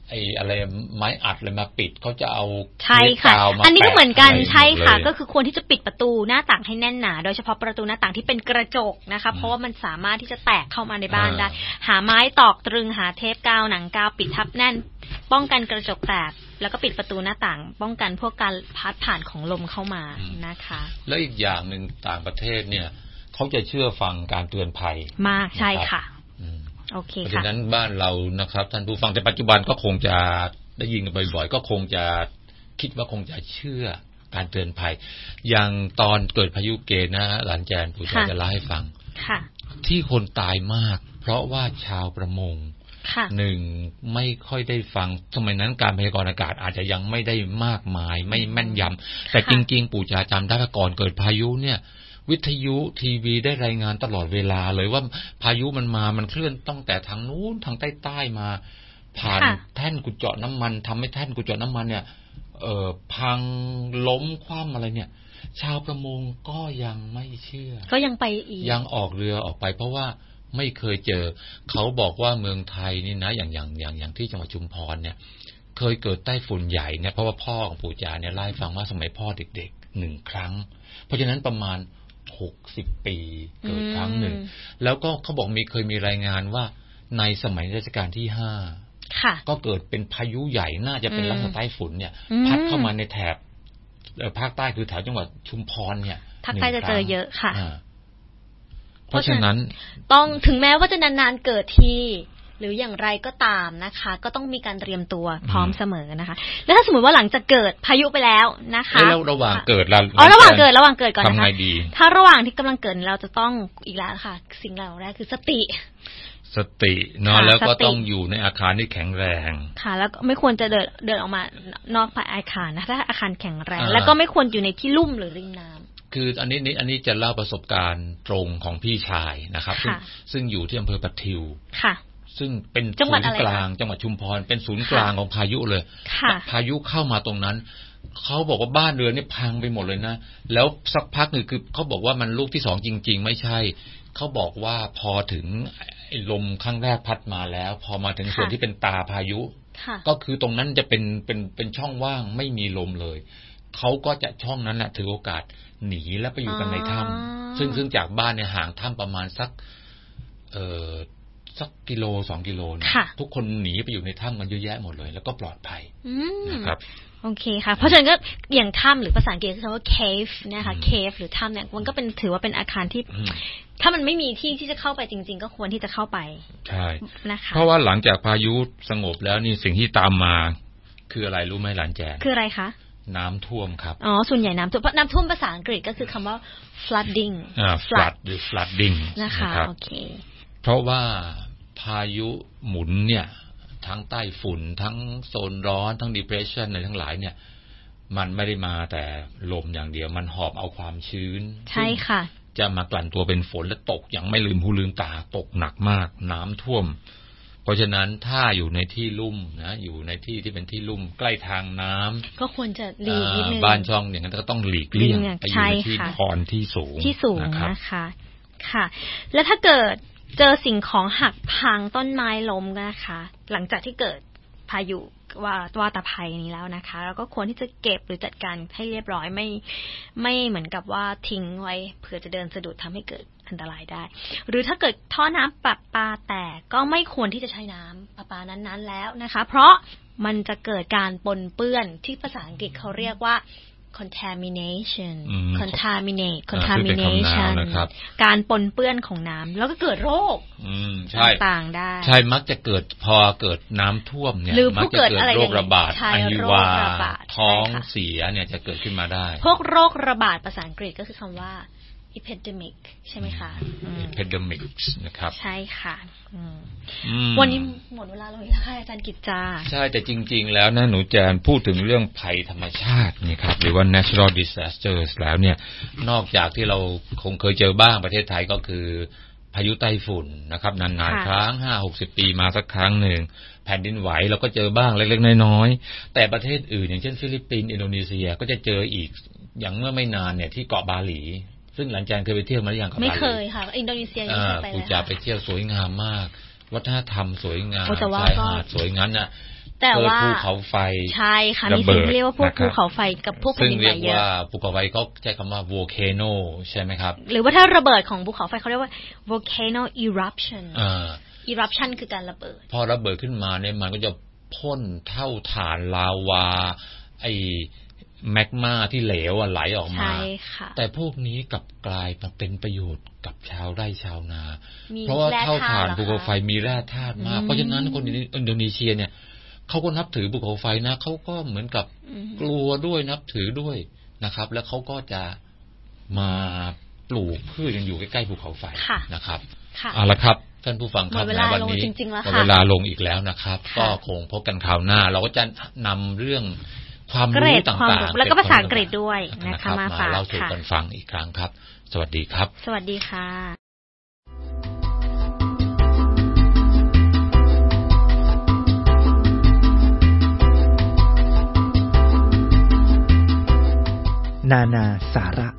ไอ้อะไรไม้อัดเลยมาปิดเขาจะเอาใช่ค่ะอันนี้ก็เหมือนกันใช่ค่ะก็คือควรที่จะปิดประตูหน้าต่างให้แน่นหนาโดยเฉพาะประตูหน้าต่างที่เป็นกระจกนะคะเพราะว่ามันสามารถที่จะแตกเข้ามาในบ้านได้หาไม้ตอกตรึงหาเทปกาวหนังกาวปิดทับแน่นป้องกันกระจกแตกแล้วก็ปิดประตูหน้าต่างป้องกันพวกการพัดผ่านของลมเข้ามานะคะแล้วอีกอย่างนึงต่างประเทศเนี่ยเขาจะเชื่อฟังการเตือนภัยมากใช่ค่ะโอเคค่ะเพราะฉะนั้นบ้านเรานะครับท่านผู้ฟังแต่ปัจจุบันก็คงจะได้ยินกันบ่อยๆก็คงจะคิดว่าคงจะเชื่อการเตือนภัยอย่างตอนเกิดพายุเกนะหลานแจนปู่จ๋าจะเล่าให้ฟังที่คนตายมากเพราะว่าชาวประมงหนึ่งไม่ค่อยได้ฟังสมัยนั้นการพยากรณ์อากาศอาจจะยังไม่ได้มากมายไม่แม่นยำแต่จริงๆปู่จ๋าจำได้ว่าก่อนเกิดพายุเนี่ยวิทยุทีวีได้รายงานตลอดเวลาเลยว่าพายุมันมามันเคลื่อนตั้งแต่ทางนู้นทางใต้ๆมาผ่านแท่นขุดเจาะน้ำมันทำให้แท่นขุดเจาะน้ำมันเนี่ยเอ่อพังล้มคว่ำอะไรเนี่ยชาวประมงก็ยังไม่เชื่อก็ยังไปอีกยังออกเรือออกไปเพราะว่าไม่เคยเจอเขาบอกว่าเมืองไทยนี่นะอย่างอย่างอย่างอย่างที่จังหวัดชุมพรเนี่ยเคยเกิดใต้ฝุ่นใหญ่เนี่ยเพราะว่าพ่อของปู่จ๋าเนี่ยเล่าให้ฟังว่าสมัยพ่อเด็กๆหนึ่งครั้งเพราะฉะนั้นประมาณหกสิบปีเกิดครั้งหนึ่งแล้วก็เขาบอกมีเคยมีรายงานว่าในสมัยรัชกาลที่ห้าก็เกิดเป็นพายุใหญ่น่าจะเป็นลักษณะใต้ฝุ่นเนี่ยพัดเข้ามาในแถบภาคใต้คือแถวจังหวัดชุมพรเนี่ยภาคใต้จะเจอเยอะค่ะเพราะฉะนั้นต้องถึงแม้ว่าจะนานๆเกิดทีหรืออย่างไรก็ตามนะคะก็ต้องมีการเตรียมตัวพร้อมเสมอนะคะแล้วถ้าสมมติว่าหลังจากเกิดพายุไปแล้วนะคะแล้วระหว่างเกิดเราอ๋อระหว่างเกิดระหว่างเกิดก่อนนะคะทำไงดีถ้าระหว่างที่กำลังเกิดเราจะต้องอีกแล้วค่ะสิ่งเหล่าแรกคือสติสติเนาะแล้วก็ต้องอยู่ในอาคารที่แข็งแรงค่ะแล้วก็ไม่ควรจะเดินเดินออกมานอกอาคารนะถ้าอาคารแข็งแรงแล้วก็ไม่ควรอยู่ในที่ลุ่มหรือริมน้ำคืออันนี้นี่อันนี้จะเล่าประสบการณ์ตรงของพี่ชายนะครับซึ่งซึ่งอยู่ที่อำเภอปะทิวค่ะซึ่งเป็นศูนย์กลางจังหวัดชุมพรเป็นศูนย์กลางของพายุเลยพายุเข้ามาตรงนั้นเขาบอกว่าบ้านเรือนนี่พังไปหมดเลยนะแล้วสักพักหนึ่งคือเขาบอกว่ามันลูกที่สองจริงๆไม่ใช่เขาบอกว่าพอถึงลมครั้งแรกพัดมาแล้วพอมาถึงส่วนที่เป็นตาพายุก็คือตรงนั้นจะเป็นเป็นเป็นช่องว่างไม่มีลมเลยเขาก็จะช่องนั้นแหละถือโอกาสหนีแล้วไปอยู่กันในถ้ำซึ่งซึ่งจากบ้านเนี่ยห่างถ้ำประมาณสักเอ่อสักกิโลสองกิโลนะทุกคนหนีไปอยู่ในถ้ำกันเยอะแยะหมดเลยแล้วก็ปลอดภัยนะครับโอเคค่ะเพราะฉะนั้นก็อย่างถ้ำหรือภาษาอังกฤษคือคำว่า cave นะคะ cave หรือถ้ำเนี่ยมันก็เป็นถือว่าเป็นอาคารที่ถ้ามันไม่มีที่ที่จะเข้าไปจริงๆก็ควรที่จะเข้าไปใช่นะคะเพราะว่าหลังจากพายุสงบแล้วนี่สิ่งที่ตามมาคืออะไรรู้ไหมหลานแจนคืออะไรคะน้ำท่วมครับอ๋อส่วนใหญ่น้ำท่วมเพราะน้ำท่วมภาษาอังกฤษก็คือคำว่า flooding อ่า flood หรือ flooding นะคะโอเคเพราะว่าพายุหมุนเนี่ยทั้งใต้ฝุ่นทั้งโซนร้อนทั้ง depression อะไรทั้งหลายเนี่ยมันไม่ได้มาแต่ลมอย่างเดียวมันหอบเอาความชื้นใช่ค่ะจะมากลั่นตัวเป็นฝนและตกอย่างไม่ลืมหูลืมตาตกหนักมากน้ำท่วมเพราะฉะนั้นถ้าอยู่ในที่ลุ่มนะอยู่ในที่ที่เป็นที่ลุ่มใกล้ทางน้ำก็ควรจะหลีกนิดนึงบ้านช่องอย่างนั้นก็ต้องหลีกเลี่ยงไปอยู่ในที่พรที่สูงที่สูงนะคะค่ะแล้วถ้าเกิดเจอสิ่งของหักพังต้นไม้ล้มนะคะหลังจากที่เกิดพายุว่าว่าตาภัยนี้แล้วนะคะเราก็ควรที่จะเก็บหรือจัดการให้เรียบร้อยไม่ไม่เหมือนกับว่าทิ้งไว้เผื่อจะเดินสะดุดทำให้เกิดอันตรายได้หรือถ้าเกิดท่อน้ำประปาแตกก็ไม่ควรที่จะใช้น้ำประปานั้นๆแล้วนะคะเพราะมันจะเกิดการปนเปื้อนที่ภาษาอังกฤษเขาเรียกว่าcontamination contaminate contamination การปนเปื้อนของน้ำแล้วก็เกิดโรคต่างๆได้ใช่มักจะเกิดพอเกิดน้ำท่วมเนี่ยมักจะเกิดโรคระบาดอหิวาท้องเสียเนี่ยจะเกิดขึ้นมาได้พวกโรคระบาดภาษาอังกฤษก็คือคำว่า epidemic ใช่ไหมคะ epidemic นะครับใช่ค่ะวันนี้หมดเวลาเลยแล้วค่ะอาจารย์กิจจาใช่แต่จริงๆแล้วนะหนูแจนพูดถึงเรื่องภัยธรรมชาตินี่ครับหรือว่า natural disasters แล้วเนี่ยนอกจากที่เราคงเคยเจอบ้างประเทศไทยก็คือพายุไต้ฝุ่นนะครับนานๆครั้ง ห้าหกสิบ ปีมาสักครั้งหนึ่งแผ่นดินไหวเราก็เจอบ้างเล็กๆน้อยๆแต่ประเทศอื่นอย่างเช่นฟิลิปปินส์อินโดนีเซียก็จะเจออีกอย่างเมื่อไม่นานเนี่ยที่เกาะบาหลีซึ่งหลังจากเคยไปเที่ยวมาหรือยังครับไม่เคยค่ะอินโดนีเซียยังไม่ไปเลยปู่จ๋าไปเที่ยวสวยงามมากวัฒนธรรมสวยงามชายหาดสวยงั้นน่ะแต่ว่าภูเขาไฟใช่ค่ะมีสิ่งที่เรียกว่าพวกภูเขาไฟกับพวกแผ่นดินไหวเยอะซึ่งเรียกว่าภูเขาไฟเขาใช้คำว่า volcano ใช่ไหมครับหรือว่าถ้าระเบิดของภูเขาไฟเขาเรียกว่า volcano eruption อ่า eruption คือการระเบิดพอระเบิดขึ้นมาเนี่ยมันก็จะพ่นเท่าฐานลาวาไอแมกมาที่เหลวไหลออกมาแต่พวกนี้กลับกลายมาเป็นประโยชน์กับชาวไร่ชาวนาเพราะว่าเท่าฐานภูเขาไฟมีแร่ธาตุมากเพราะฉะนั้นคนอินโดนีเซียเนี่ยเขาก็นับถือภูเขาไฟนะเขาก็เหมือนกับกลัวด้วยนับถือด้วยนะครับแล้วเขาก็จะมาปลูกพืชยังอยู่ใกล้ๆภูเขาไฟนะครับเอาละครับท่านผู้ฟังครับในวันนี้เวลาลงอีกแล้วนะครับก็คงพบกันคราวหน้าเราก็จะนำเรื่องความรู้ต่างๆแล้วก็ภาษาอังกฤษด้วยนะคะมาฝากเล่าสู่กันฟังอีกครั้งครับสวัสดีครับสวัสดีค่ะนานาสาระ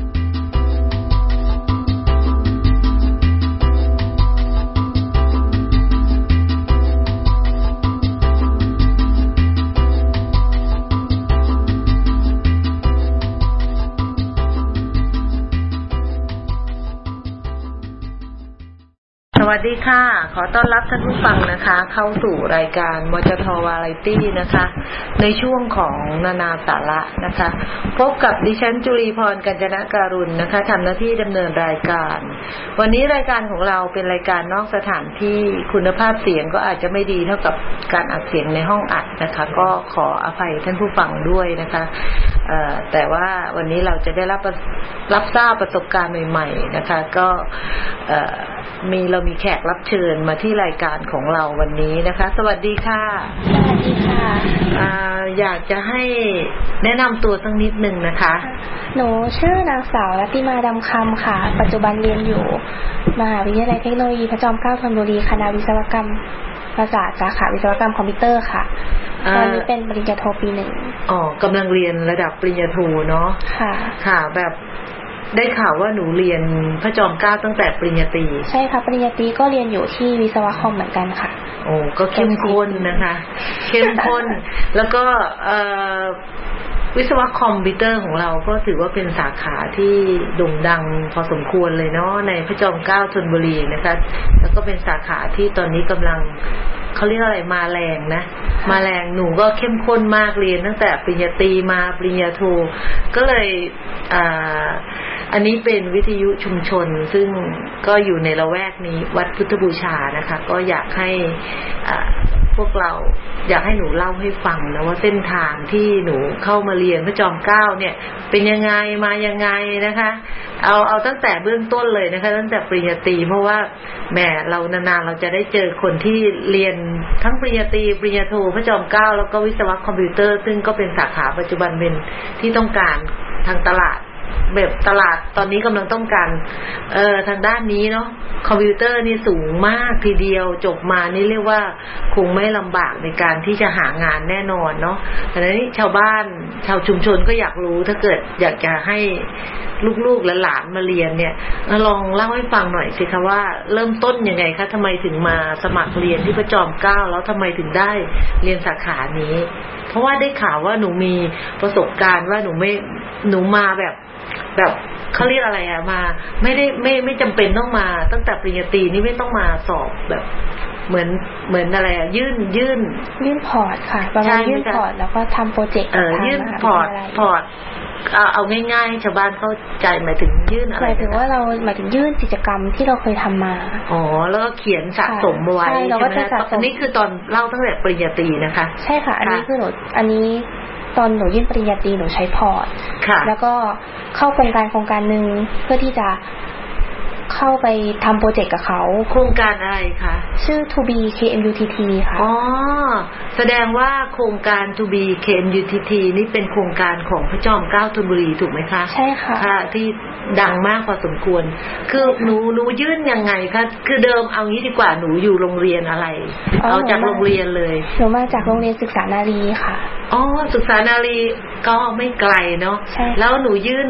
สวัสดีค่ะขอต้อนรับท่านผู้ฟังนะคะเข้าสู่รายการมจทวาไรตี้นะคะในช่วงของนานาสาระนะคะพบกับดิฉันจุลีพรกัญจนการุณนะคะทำหน้าที่ดำเนินรายการวันนี้รายการของเราเป็นรายการนอกสถานที่คุณภาพเสียงก็อาจจะไม่ดีเท่ากับการอัดเสียงในห้องอัดนะคะก็ขออภัยท่านผู้ฟังด้วยนะคะแต่ว่าวันนี้เราจะได้รับรับทราบประสบการณ์ใหม่ๆนะคะก็มีเรามีแขกรับเชิญมาที่รายการของเราวันนี้นะคะสวัสดีค่ะสวัสดีค่ะอ่าอยากจะให้แนะนำตัวสักนิดนึงนะคะหนูชื่อนางสาวรัตติมาดำคำค่ะปัจจุบันเรียนอยู่มหาวิทยาลัยเทคโนโลยีพระจอมเกล้าธนบุรีคณะวิศวกรรมศาสตร์สาขาวิศวกรรมคอมพิวเตอร์ค่ะตอนนี้เป็นปริญญาโทปีหนึ่งอ๋อกำลังเรียนระดับปริญญาโทเนาะค่ะค่ะแบบได้ข่าวว่าหนูเรียนพระจอมเกล้าตั้งแต่ปริญญาตรีใช่ค่ะปริญญาตรีก็เรียนอยู่ที่วิศวคอมเหมือนกันค่ะโอ้ก็เข้มข้นนะคะเข้มข้นแล้วก็วิศวะคอมพิวเตอร์ของเราก็ถือว่าเป็นสาขาที่โด่งดังพอสมควรเลยเนาะในพระจอมเกล้าธนบุรีนะคะแล้วก็เป็นสาขาที่ตอนนี้กำลังเขาเรียกอะไรมาแรงนะมาแรงหนูก็เข้มข้นมากเรียนตั้งแต่ปริญญาตรีมาปริญญาโทก็เลยอ่าอันนี้เป็นวิทยุชุมชนซึ่งก็อยู่ในละแวกนี้วัดพุทธบูชานะคะก็อยากให้อ่าพวกเราอยากให้หนูเล่าให้ฟังนะว่าเส้นทางที่หนูเข้ามาเรียนพระจอมเกล้าเนี่ยเป็นยังไงมายังไงนะคะเอาเอาตั้งแต่เบื้องต้นเลยนะคะตั้งแต่ปริญญาตรีเพราะว่าแหมเรานานๆเราจะได้เจอคนที่เรียนทั้งปริญญาตรีปริญญาโทพระจอมเกล้าแล้วก็วิศวะคอมพิวเตอร์ซึ่งก็เป็นสาขาปัจจุบันเป็นที่ต้องการทางตลาดแบบตลาดตอนนี้กำลังต้องการเอ่อทางด้านนี้เนาะคอมพิวเตอร์นี่สูงมากทีเดียวจบมานี่เรียกว่าคงไม่ลำบากในการที่จะหางานแน่นอนเนาะแต่นี้ชาวบ้านชาวชุมชนก็อยากรู้ถ้าเกิดอยากจะให้ลูกๆและหลานมาเรียนเนี่ยลองเล่าให้ฟังหน่อยสิคะว่าเริ่มต้นยังไงคะทำไมถึงมาสมัครเรียนที่พระจอมเกล้าแล้วทำไมถึงได้เรียนสาขานี้เพราะว่าได้ข่าวว่าหนูมีประสบการณ์ว่าหนูไม่หนูมาแบบแบบเขาเรียกอะไรอะมาไม่ได้ไม่ไม่จำเป็นต้องมาตั้งแต่ปริญญาตรีนี่ไม่ต้องมาสอบแบบเหมือนเหมือนอะไรอะยื่นยื่นยื่นพอร์ตค่ะประมาณยื่นพอร์ตแล้วก็ทำโปรเจกต์เออยื่นพอร์ตพอร์ตเอาเอาง่ายๆชาวบ้านเข้าใจหมายถึงยื่นอะไรหมายถึงว่าเราหมายถึงยื่นกิจกรรมที่เราเคยทำมาอ๋อแล้วก็เขียนสะสมไว้ใช่ไหมคะอันนี้คือตอนเล่าตั้งแต่ปริญญาตรีนะคะใช่ค่ะอันนี้คือหนูอันนี้ตอนหนูยื่นปริญญาตรีหนูใช้พอร์ตแล้วก็เข้าโครงการโครงการนึงเพื่อที่จะเข้าไปทำโปรเจกต์กับเขาโครงการอะไรคะชื่อ ทู บี เค เอ็ม ยู ที ที ค่ะอ๋อแสดงว่าโครงการ ทู บี เค เอ็ม ยู ที ที นี่เป็นโครงการของพระจอมเกล้าธนบุรีถูกไหมคะใช่ค่ะค่ะที่ดังมากพอสมควรคือหนูหนูยื่นยังไงคะคือเดิมเอางี้ดีกว่าหนูอยู่โรงเรียนอะไรเอาจากโรงเรียนเลยหนูมาจากโรงเรียนศึกษานารีค่ะอ๋อศึกษานารีก็ไม่ไกลเนาะแล้วหนูยื่น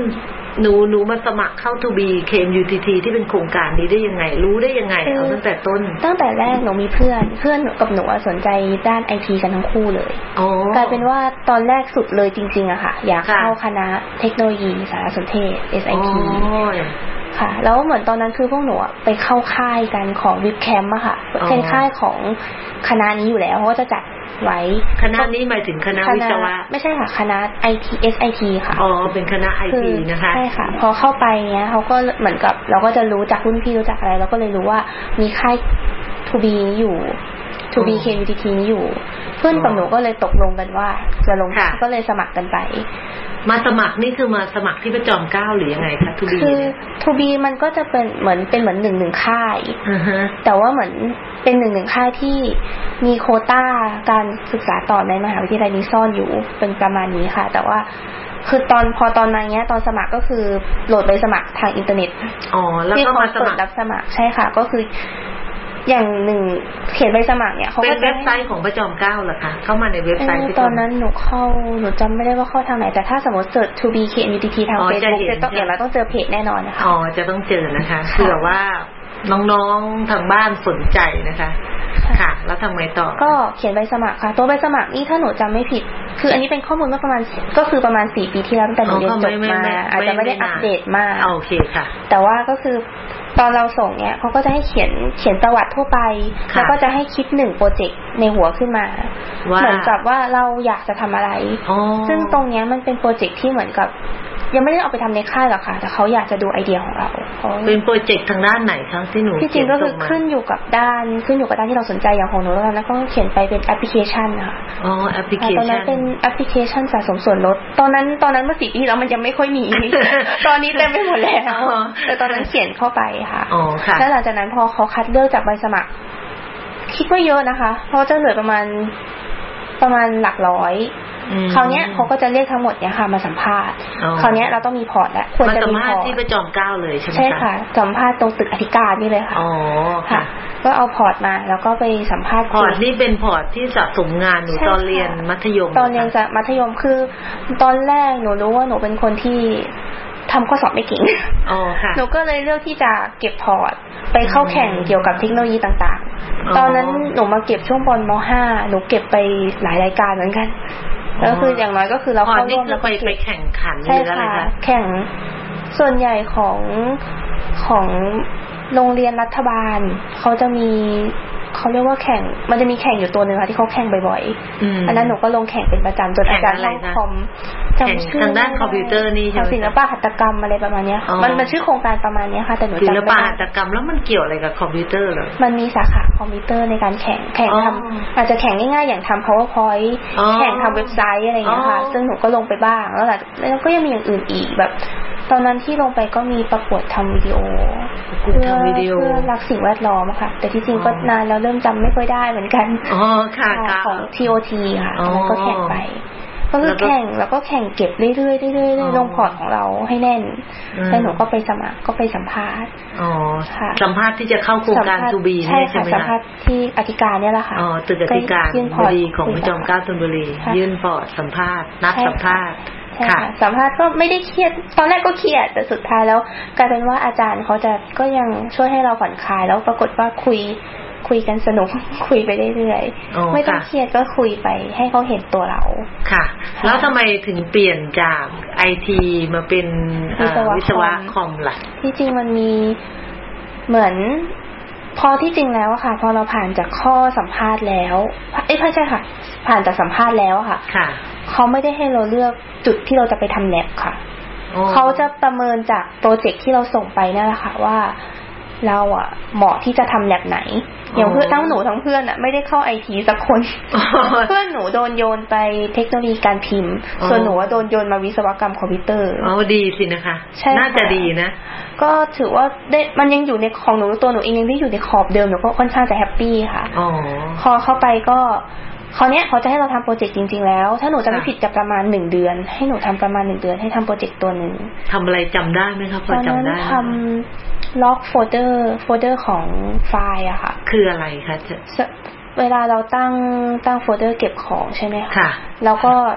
หนูหนูมาสมัครเข้า ทู บี เค เอ็ม ยู ที ที ที่เป็นโครงการนี้ได้ยังไงรู้ได้ยังไงเอาตั้งแต่ต้นตั้งแต่แรกหนูมีเพื่อนเพื่อนกับหนูสนใจด้านไอทีกันทั้งคู่เลยกลายเป็นว่าตอนแรกสุดเลยจริงๆอะค่ะอยากเข้าคณะเทคโนโลยีสารสนเทศ เอส ไอ ที ค่ะแล้วเหมือนตอนนั้นคือพวกหนูไปเข้าค่ายกันของวิปแคมป์อะค่ะเป็นค่ายของคณะนี้อยู่แล้วเพราะว่าจะจัดไว้คณะนี้หมายถึงคณะวิศวะไม่ใช่ค่ะคณะ ไอ ที เอส ไอ ที ค่ะอ๋อเป็นคณะ ไอ ที นะคะใช่ค่ะพอเข้าไปเนี้ยเขาก็เหมือนกับเราก็จะรู้จักรุ่นพี่รู้จักอะไรเราก็เลยรู้ว่ามีค่าย ทู บี อยู่ ทู บี เค ยู ที ที นี้อยู่เพื่อนกับหนูก็เลยตกลงกันว่าจะลงก็เลยสมัครกันไปมาสมัครนี่คือมาสมัครที่พระจอมเกล้าหรือยังไงคะ ทู บีคือ ทู บี มันก็จะเป็นเหมือนเป็นเหมือนหนึ่งหนึ่งค่าย uh-huh. แต่ว่าเหมือนเป็นหนึ่งหนึ่งค่ายที่มีโควต้าการศึกษาต่อในมหาวิทยาลัยนี้ซ่อนอยู่เป็นประมาณนี้ค่ะแต่ว่าคือตอนพอตอนนั้นเนี้ยตอนสมัครก็คือโหลดไปสมัครทางอินเทอร์เน็ตอ๋อแล้วก็มาสมัครรับสมัครใช่ค่ะก็คืออย่างหนึ่งเขียนใบสมัครเนี่ยเขาเป็นเว็บไซต์ของพระจอมเกล้าเหรอคะเข้ามาในเว็บไซต์ตอนนั้นหนูเข้าหนูจำไม่ได้ว่าเข้าทางไหนแต่ถ้าสมมติเสิร์ช ทู บี เค เอ็ม ยู ที ที ทาง Facebook จะต้องอย่างไรต้องเจอเพจแน่นอนนะคะอ๋อจะต้องเจอนะคะเผื่อว่าน้องๆทางบ้านสนใจนะคะค่ะแล้วทำไงต่อก็เขียนใบสมัครค่ะตัวใบสมัครนี่ถ้าหนูจำไม่ผิดคืออันนี้เป็นข้อมูลเมื่อประมาณก็คือประมาณสี่ปีที่แล้วตั้งแต่หนูเรียนจบมาอาจจะไม่ได้อัปเดตมากโอเคค่ะแต่ว่าก็คือตอนเราส่งเนี่ยเขาก็จะให้เขียนเขียนประวัติทั่วไปแล้วก็จะให้คิดหนึ่งโปรเจกต์ในหัวขึ้นมาเหมือนกับว่าเราอยากจะทำอะไรซึ่งตรงนี้มันเป็นโปรเจกต์ที่เหมือนกับยังไม่ได้เอาไปทำในค่ายหรอกค่ะแต่เขาอยากจะดูไอเดียของเราเป็นโปรเจกต์ทางด้านไหนคะที่หนูที่จริงก็คือขึ้นอยู่กับด้านขึ้นอยู่กับด้านที่เราสนใจอย่างของหนูแล้วนะก็เขียนไปเป็นแอปพลิเคชันค่ะอ๋อแอปพลิเคชันตอนนั้นเป็นแอปพลิเคชันสะสมส่วนลดตอนนั้นตอนนั้นเมื่อสี่ปีแล้วมันยังไม่ค่อยมี ตอนนี้เต็มไปหมดแล้วแต่ตอนนั้นเขียนเข้าไปค่ะอ๋อค่ะแล้วหลังจากนั้นพอเขาคัดเลือกจากใบสมัครคิดว่าเยอะนะคะเพราะจะเหลือประมาณประมาณหลักร้อยคราวนี้เขาก็จะเรียกทั้งหมดเนี่ยค่ะมาสัมภาษณ์คราวนี้เราต้องมีพอร์ตแล้วควรจะมีพอร์ตที่พระจอมเกล้าเลยใช่ไหมคะใช่ค่ะสัมภาษณ์ตรงตึกอธิการนี่เลยค่ะอ๋อค่ะก็เอาพอร์ตมาแล้วก็ไปสัมภาษณ์พอร์ตนี่เป็นพอร์ตที่สะสมงานหนูตอนเรียนมัธยมตอนเรียนจากมัธยมคือตอนแรกหนูรู้ว่าหนูเป็นคนที่ทำข้อสอบไม่เก่งอ๋อค่ะหนูก็เลยเลือกที่จะเก็บพอร์ตไปเข้าแข่งเกี่ยวกับเทคโนโลยีต่างๆตอนนั้นหนูมาเก็บช่วงป.ม.ห้า หนูเก็บไปหลายรายการเหมือนกันแล้วคืออย่างน้อยก็คือเราเข้าร่วมแล้วไปไปแข่งขันหรืออะไรคะแข่งส่วนใหญ่ของของโรงเรียนรัฐบาลเขาจะมีเขาเรียกว่าแข่งมันจะมีแข่งอยู่ตัวนึงค่ะที่เขาแข่งบ่อยๆอันนั้นหนูก็ลงแข่งเป็นประจำจนอาจารย์ให้คอมแข่งทางด้านคอมพิวเตอร์นี่ใช่ไหมศิลปะหัตถกรรมอะไรประมาณนี้มันมันชื่อโครงการประมาณนี้ค่ะแต่หนูจำไม่ได้ศิลปะหัตถกรรมแล้วมันเกี่ยวอะไรกับคอมพิวเตอร์เหรอมันมีสาขาคอมพิวเตอร์ในการแข่งแข่งทำอาจจะแข่งง่ายๆอย่างทำ powerpoint แข่งทำเว็บไซต์อะไรอย่างเงี้ยค่ะซึ่งหนูก็ลงไปบ้างแล้วแล้วก็ยังมีอย่างอื่นอีกแบบตอนนั้นที่ลงไปก็มีประกวดทำวิดีโอเพื่อเพื่อรักสิ่งแวดล้อมค่ะแต่ที่จริงก็นานแล้วเริ่มจำไม่ค่อยได้เหมือนกันอ๋อค่ะของ ที โอ ที ค่ะแล้วก็แข่งไปก็คือแข่งแล้วก็แข่งเก็บเรื่อยๆเรื่อยๆลงพอร์ตของเราให้แน่นแล้วหนูก็ไปสมัครก็ไปสัมภาษณ์อ๋อค่ะสัมภาษณ์ที่จะเข้าโครงการ ทู บีนี่ใช่ไหมคะสัมภาษณ์ที่อธิการเนี่ยแหละค่ะอ๋อตึกอธิการบดีของพระจอมเกล้าธนบุรียื่นพอร์ตสัมภาษณ์นัดสัมภาษณ์ค่ะสัมภาษณ์ก็ไม่ได้เครียดตอนแรกก็เครียดแต่สุดท้ายแล้วกลายเป็นว่าอาจารย์เขาจะก็ยังช่วยให้เราผ่อนคลายแล้วปรากฏว่าคุยคุยกันสนุกคุยไปเรื่อยๆไม่ต้องเครียดก็คุยไปให้เขาเห็นตัวเราค่ะแล้วทำไมถึงเปลี่ยนจากไอทีมาเป็นวิศวะคอมล่ะที่จริงมันมีเหมือนพอที่จริงแล้วค่ะพอเราผ่านจากข้อสัมภาษณ์แล้วเอ้ยไม่ใช่ค่ะผ่านจากสัมภาษณ์แล้วค่ะค่ะเขาไม่ได้ให้เราเลือกจุดที่เราจะไปทำแลบค่ะเขาจะประเมินจากโปรเจกต์ที่เราส่งไปนั่นแหละค่ะว่าเราอ่ะเหมาะที่จะทำแลบไหนอย่างเพื่อนทั้งหนูทั้งเพื่อนอ่ะไม่ได้เข้าไอทีสักคนเพื่อนหนูโดนโยนไปเทคโนโลยีการพิมพ์ส่วนหนูว่าโดนโยนมาวิศวกรรมคอมพิวเตอร์อ๋อดีสินะคะน่าจะดีนะก็ถือว่าได้มันยังอยู่ในของหนูตัวหนูเองยังได้อยู่ในขอบเดิมหนูก็ค่อนข้างจะแฮปปี้ค่ะอ๋อพอเข้าไปก็คราวนี้เขาจะให้เราทำโปรเจกต์จริงๆแล้วถ้าหนูจะไม่ผิดจะประมาณหนึ่งเดือนให้หนูทำประมาณหนึ่งเดือนให้ทำโปรเจกต์ตัวหนึ่งทำอะไรจำได้ไหมครับพอจำได้ทำล็อกโฟลเดอร์โฟลเดอร์ของไฟล์อะค่ะคืออะไรคะเวลาเราตั้งตั้งโฟลเดอร์เก็บของใช่ไหมคะแล้วก็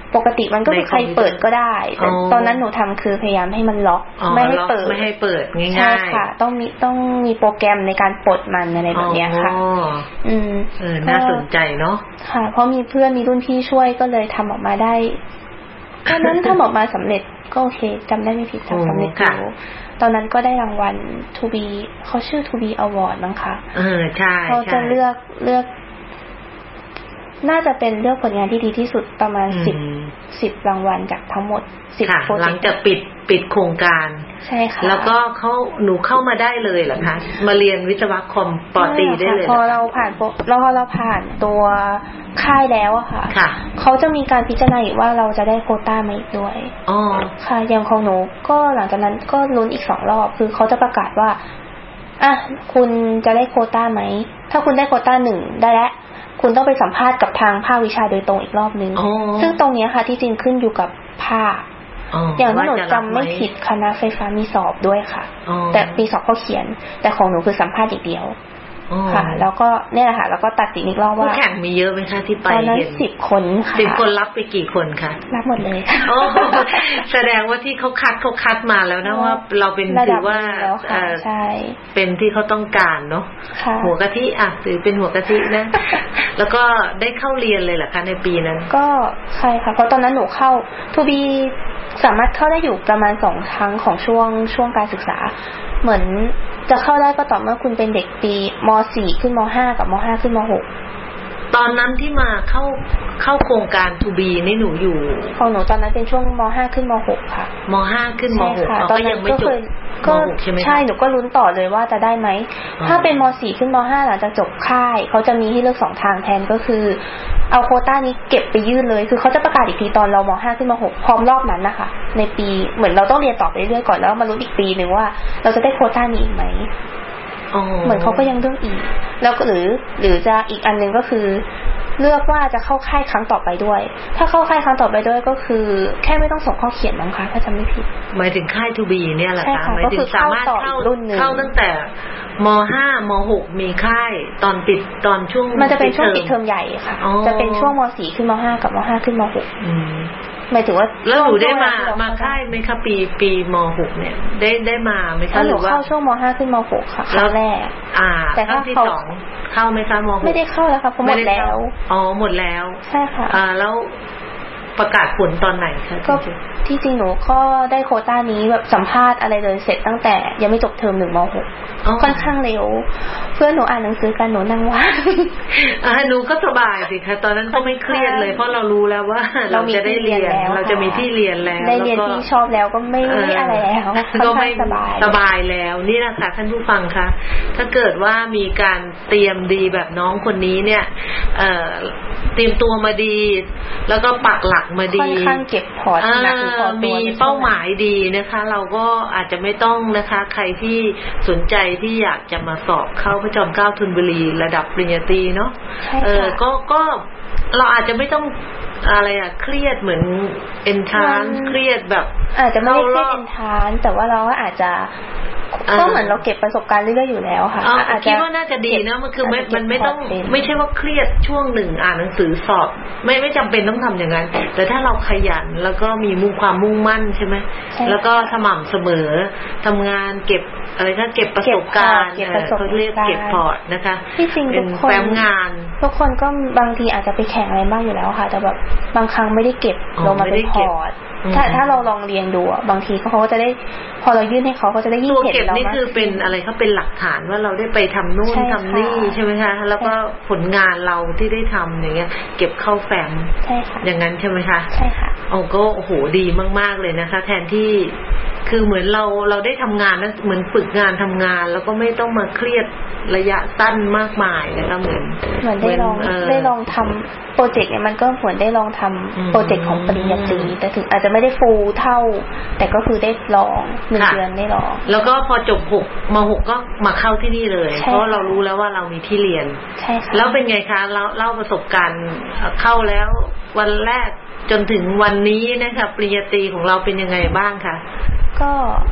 ปกติมันก็คือใครเปิดก็ได้แต่ตอนนั้นหนูทำคือพยายามให้มันล็อกไม่ให้เปิดไม่ให้เปิดง่ายๆใช่ค่ะต้องมีต้องมีโปรแกรมในการปลดมันอะไรแบบนี้ค่ะอืมเออน่าสนใจเนาะค่ะเพราะมีเพื่อนมีรุ่นพี่ช่วยก็เลยทำออกมาได้ตอนนั้นทำออกมาสำเร็จก็โอเคจำได้ไม่ผิดทำสำเร็จอยู่ตอนนั้นก็ได้รางวัล ทู บี เขาชื่อ ทู บี Award มั้งคะเออใช่เขาจะเลือกเลือกน่าจะเป็นเลือกผลงานที่ดีที่สุดประมาณสิบสิบรางวัลจากทั้งหมดสิบโปรเจกต์หลังจากปิดปิดโครงการใช่ค่ะแล้วก็เขาหนูเข้ามาได้เลยเหรอคะมาเรียนวิศวะคอมปอตรีได้เลยพอเราผ่านเราพอเราผ่านตัวค่ายแล้วอะค่ะเขาจะมีการพิจารณาอีกว่าเราจะได้โควต้าไหมอีกด้วยอ๋อค่ะอย่างของหนูก็หลังจากนั้นก็ลุ้นอีกสองรอบคือเขาจะประกาศว่าอ่ะคุณจะได้โควต้าไหมถ้าคุณได้โควต้าหนึ่งได้แล้วคุณต้องไปสัมภาษณ์กับทางภาควิชาโดยตรงอีกรอบนึงซึ่งตรงนี้ค่ะที่จริงขึ้นอยู่กับภาคอย่างที่หนูจำไม่ผิดคณะไฟฟ้ามีสอบด้วยค่ะแต่มีสอบเขาเขียนแต่ของหนูคือสัมภาษณ์อย่างเดียวค่ะแล้วก็เนี่ยแหละค่ะแล้วก็ตัดสินอีกรอบว่าผู้แข่งมีเยอะไหมคะที่ไปตอนนั้นสิบคนค่ะสิบคนรับไปกี่คนคะรับหมดเลยโอ้แสดงว่าที่เขาคัดเขาคัดมาแล้วนะว่าเราเป็นถือว่าใช่เป็นที่เขาต้องการเนาะหัวกะทิอ่ะถือเป็นหัวกะทินะแล้วก็ได้เข้าเรียนเลยเหรอคะในปีนั้นก็ใช่ค่ะเพราะตอนนั้นหนูเข้า ทู บี สามารถเข้าได้อยู่ประมาณสองครั้งของช่วงช่วงการศึกษาเหมือนจะเข้าได้ก็ต่อเมื่อคุณเป็นเด็กปีม.สี่ ขึ้นม.ห้า กับม.ห้า ขึ้นม.หกตอนนั้นที่มาเข้าเข้าโครงการ ทู บี นี่หนูอยู่ของหนูตอนนั้นเป็นช่วงม.ห้า ขึ้นม.หกค่ะม.ห้า ขึ้นม.หกตอนนั้นก็เคยก็ใช่หนูก็ลุ้นต่อเลยว่าจะได้ไหมถ้าเป็นม.สี่ ขึ้นม.ห้า หลังจากจบค่ายเขาจะมีให้เลือกสองทางแทนก็คือเอาโควต้านี้เก็บไปยื่นเลยคือเขาจะประกาศอีกทีตอนเราม.ห้า ขึ้นม.หกพร้อมรอบนั้นนะคะในปีเหมือนเราต้องเรียนต่อไปเรื่อยๆก่อนแล้วมาลุ้นอีกปีนึงว่าเราจะได้โควต้านี้อีกไหมเหมือนเขาก็ยังเลือกอีกแล้วก็หรือหรือจะอีกอันนึงก็คือเลือกว่าจะเข้าค่ายครั้งต่อไปด้วยถ้าเข้าค่ายครั้งต่อไปด้วยก็คือแค่ไม่ต้องส่งข้อเขียนมั้งคะถ้าจำไม่ผิดหมายถึงค่าย ทู บี เนี่ยแหละค่ะหมายถึงสามารถเข้าเข้าตั้งแต่ม.ห้า ม.หก มีค่ายตอนปิดตอนช่วงมันจะเป็นช่วงปิดเทอมใหญ่ค่ะจะเป็นช่วงม.สี่ ขึ้นม.ห้า กับม.ห้า ขึ้นม.หกอืมหมายถึงว่าแล้วหนูได้มามาค่ายไหมคะปีปีม.หกเนี่ยได้ได้มาไหมคะหรือว่าเข้าช่วงม.ห้า ขึ้นม.หกค่ะครั้งแรกอ่าแต่ครั้งที่สองเข้าไหมคะม.หกไม่ได้เข้าแล้วค่ะเพราะหมดแล้วอ๋อหมดแล้วใช่ค่ะอ่าแล้วประกาศผลตอนไหนคะก็ที่จริงหนูก็ได้โควต้านี้แบบสัมภาษณ์อะไรเลยเสร็จตั้งแต่ยังไม่จบเทอมหนึ่งม.หกค่อนข้างเร็วเพื่อนหนูอ่านหนังสือกันหนูนั่งว่างอ่าหนูก็สบายสิคะตอนนั้นก็ไม่เครียดเลยเพราะเรารู้แล้วว่าเราจะได้เรียนเราจะมีที่เรียนแล้วได้เรียนที่ชอบแล้วก็ไม่ไม่อะไรแล้วก็ไม่สบายสบายแล้วนี่แหละค่ะท่านผู้ฟังคะถ้าเกิดว่ามีการเตรียมดีแบบน้องคนนี้เนี่ยเอ่อเตรียมตัวมาดีแล้วก็ปักหลักมาดีค่อนข้างเก็บพอร์ตหนักพอตัวมีเป้าหมายดีนะคะเราก็อาจจะไม่ต้องนะคะใครที่สนใจที่อยากจะมาสอบเข้าพระจอมเกล้าธนบุรีระดับปริญญาตรีเนาะเออก็ก็เราอาจจะไม่ต้องอะไรอะเครียดเหมือนเอนทรานซ์เครียดแบบอาจจะไม่ได้เครียดเอนทรานซ์แต่ว่าเราก็อาจจะก็เหมือนเราเก็บประสบการณ์เรื่อยๆอยู่แล้วค่ะอาจจะคิดว่าน่าจะดีนะมันคือไม่มันไม่ต้องไม่ใช่ว่าเครียดช่วงหนึ่งอ่านหนังสือสอบไม่ไม่จำเป็นต้องทำอย่างนั้นแต่ถ้าเราขยันแล้วก็มีมุ่งความมุ่งมั่นใช่ไหมแล้วก็สม่ำเสมอทำงานเก็บอะไรก็เก็บประสบการณ์เขาเรียกเก็บพอร์ตนะคะที่จริงทุกคนแฟ้มงานทุกคนก็บางทีอาจจะไปแข่งอะไรบ้างอยู่แล้วค่ะแต่แบบบางครั้งไม่ได้เก็บลงมาเป็นพอร์ตถ้าถ้าเราลองเรียนดูบางทีเขาก็จะได้พอเรายื่นให้เขาก็จะได้ยิ่งเห็นเรานี่คือเป็นอะไรเขาเป็นหลักฐานว่าเราได้ไปทำนู่นทำนี่ใช่ไหมคะแล้วก็ผลงานเราที่ได้ทำอย่างเงี้ยเก็บเข้าแฟ้มอย่างนั้นใช่ไหมคะใช่ค่ะโอ้ก็โอ้โหดีมากๆเลยนะคะแทนที่คือเหมือนเราเราได้ทำงานนะเหมือนฝึกงานทำงานแล้วก็ไม่ต้องมาเครียดระยะสั้นมากมายนะคะเหมือนเหมือนได้ลองได้ลองทำโปรเจกต์เนี่ยมันก็เหมือนได้ลองทำโปรเจกต์ของปริญญาตรีแต่ถึงอาจจะไม่ได้ฟูลเท่าแต่ก็คือได้ลองหนึ่งเดือนได้ลองแล้วก็พอจบหกม.หกก็มาเข้าที่นี่เลยเพราะเรารู้แล้วว่าเรามีที่เรียนใช่ค่ะแล้วเป็นไงคะเล่าเล่าประสบการณ์เข้าแล้ววันแรกจนถึงวันนี้นะคะปริญญาตรีของเราเป็นยังไงบ้างคะก็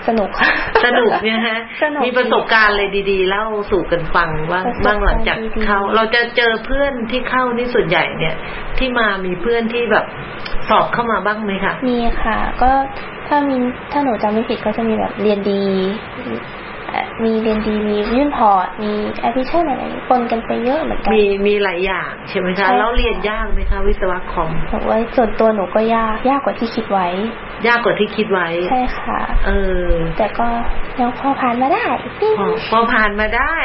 สนุกสนุกเนี่ยฮะมีประสบการณ์อะไรดีๆเล่าสู่กันฟังว่าบ้างหลังจากเข้าเราจะเจอเพื่อนที่เข้านี่ส่วนใหญ่เนี่ยที่มามีเพื่อนที่แบบสอบเข้ามาบ้างไหมคะมีค่ะก็ถ้ามีถ้าหนูจำไม่ผิดก็จะมีแบบเรียนดีมีเรียนดีมียื่นพอร์ตมีแอปพลิเคชันอะไรปนกันไปเยอะเหมือนกันมีมีหลายอย่างใช่ไหมคะแล้วเรียนยากไหมคะวิศวะคอมบอกว่าส่วนตัวหนูก็ยากยากกว่าที่คิดไว้ยากกว่าที่คิดไว้ใช่ค่ะเออแต่ก็ยังพอผ่านมาได้พอพอผ่านมาได้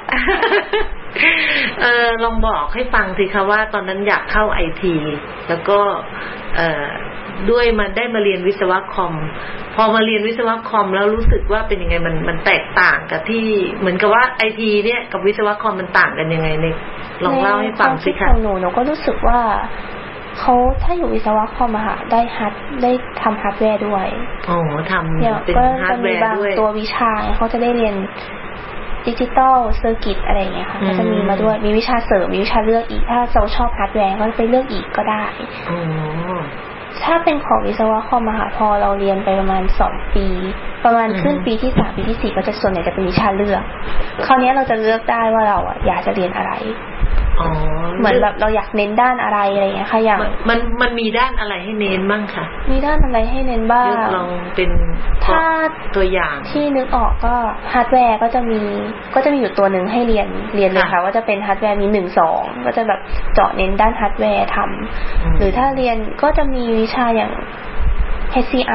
เออลองบอกให้ฟังสิคะว่าตอนนั้นอยากเข้าไอทีแล้วก็เอ่อด้วยมันได้มาเรียนวิศวะคอมพอมาเรียนวิศวะคอมแล้วรู้สึกว่าเป็นยังไงมันมันแตกต่างกับที่เหมือนกับว่าไอทีเนี่ยกับวิศวะคอมมันต่างกันยังไงเนี่ยลองเล่าให้ฟังสิคะของหนูหนูก็รู้สึกว่าเขาถ้าอยู่วิศวะคอมอะค่ะได้ฮาร์ดได้ทำฮาร์ดแวร์ด้วยอ๋อทำเป็นฮาร์ดแวร์ด้วยตัววิชาเขาจะได้เรียนดิจิตอลเซอร์กิตอะไรอย่างเงี้ยค่ะก็จะมีมาด้วยมีวิชาเสริมมีวิชาเลือกอีกถ้าเราชอบฮาร์ดแวร์ก็ไปเลือกอีกก็ได้อ๋อถ้าเป็นของวิศวะคอมอะค่ะพอเราเรียนไปประมาณสองปีประมาณขึ้นปีที่สามปีที่สี่ก็จะส่วนใหญ่จะเป็นวิชาเลือกคราวนี้เราจะเลือกได้ว่าเราอะอยากจะเรียนอะไรอ๋อเหมือนแบบเราอยากเน้นด้านอะไรอะไรอย่างเงี้ยค่ะอย่างมันมันมีด้านอะไรให้เน้นบ้างคะมีด้านอะไรให้เน้นบ้างลองเป็นถ้าตัวอย่างที่นึกออกก็ฮาร์ดแวร์ก็จะมีก็จะมีอยู่ตัวหนึ่งให้เรียนเรียนเลยค่ะว่าจะเป็นฮาร์ดแวร์มีหนึ่งสองก็จะแบบเจาะเน้นด้านฮาร์ดแวร์ทำหรือถ้าเรียนก็จะมีวิชาอย่าง เอช ซี ไอ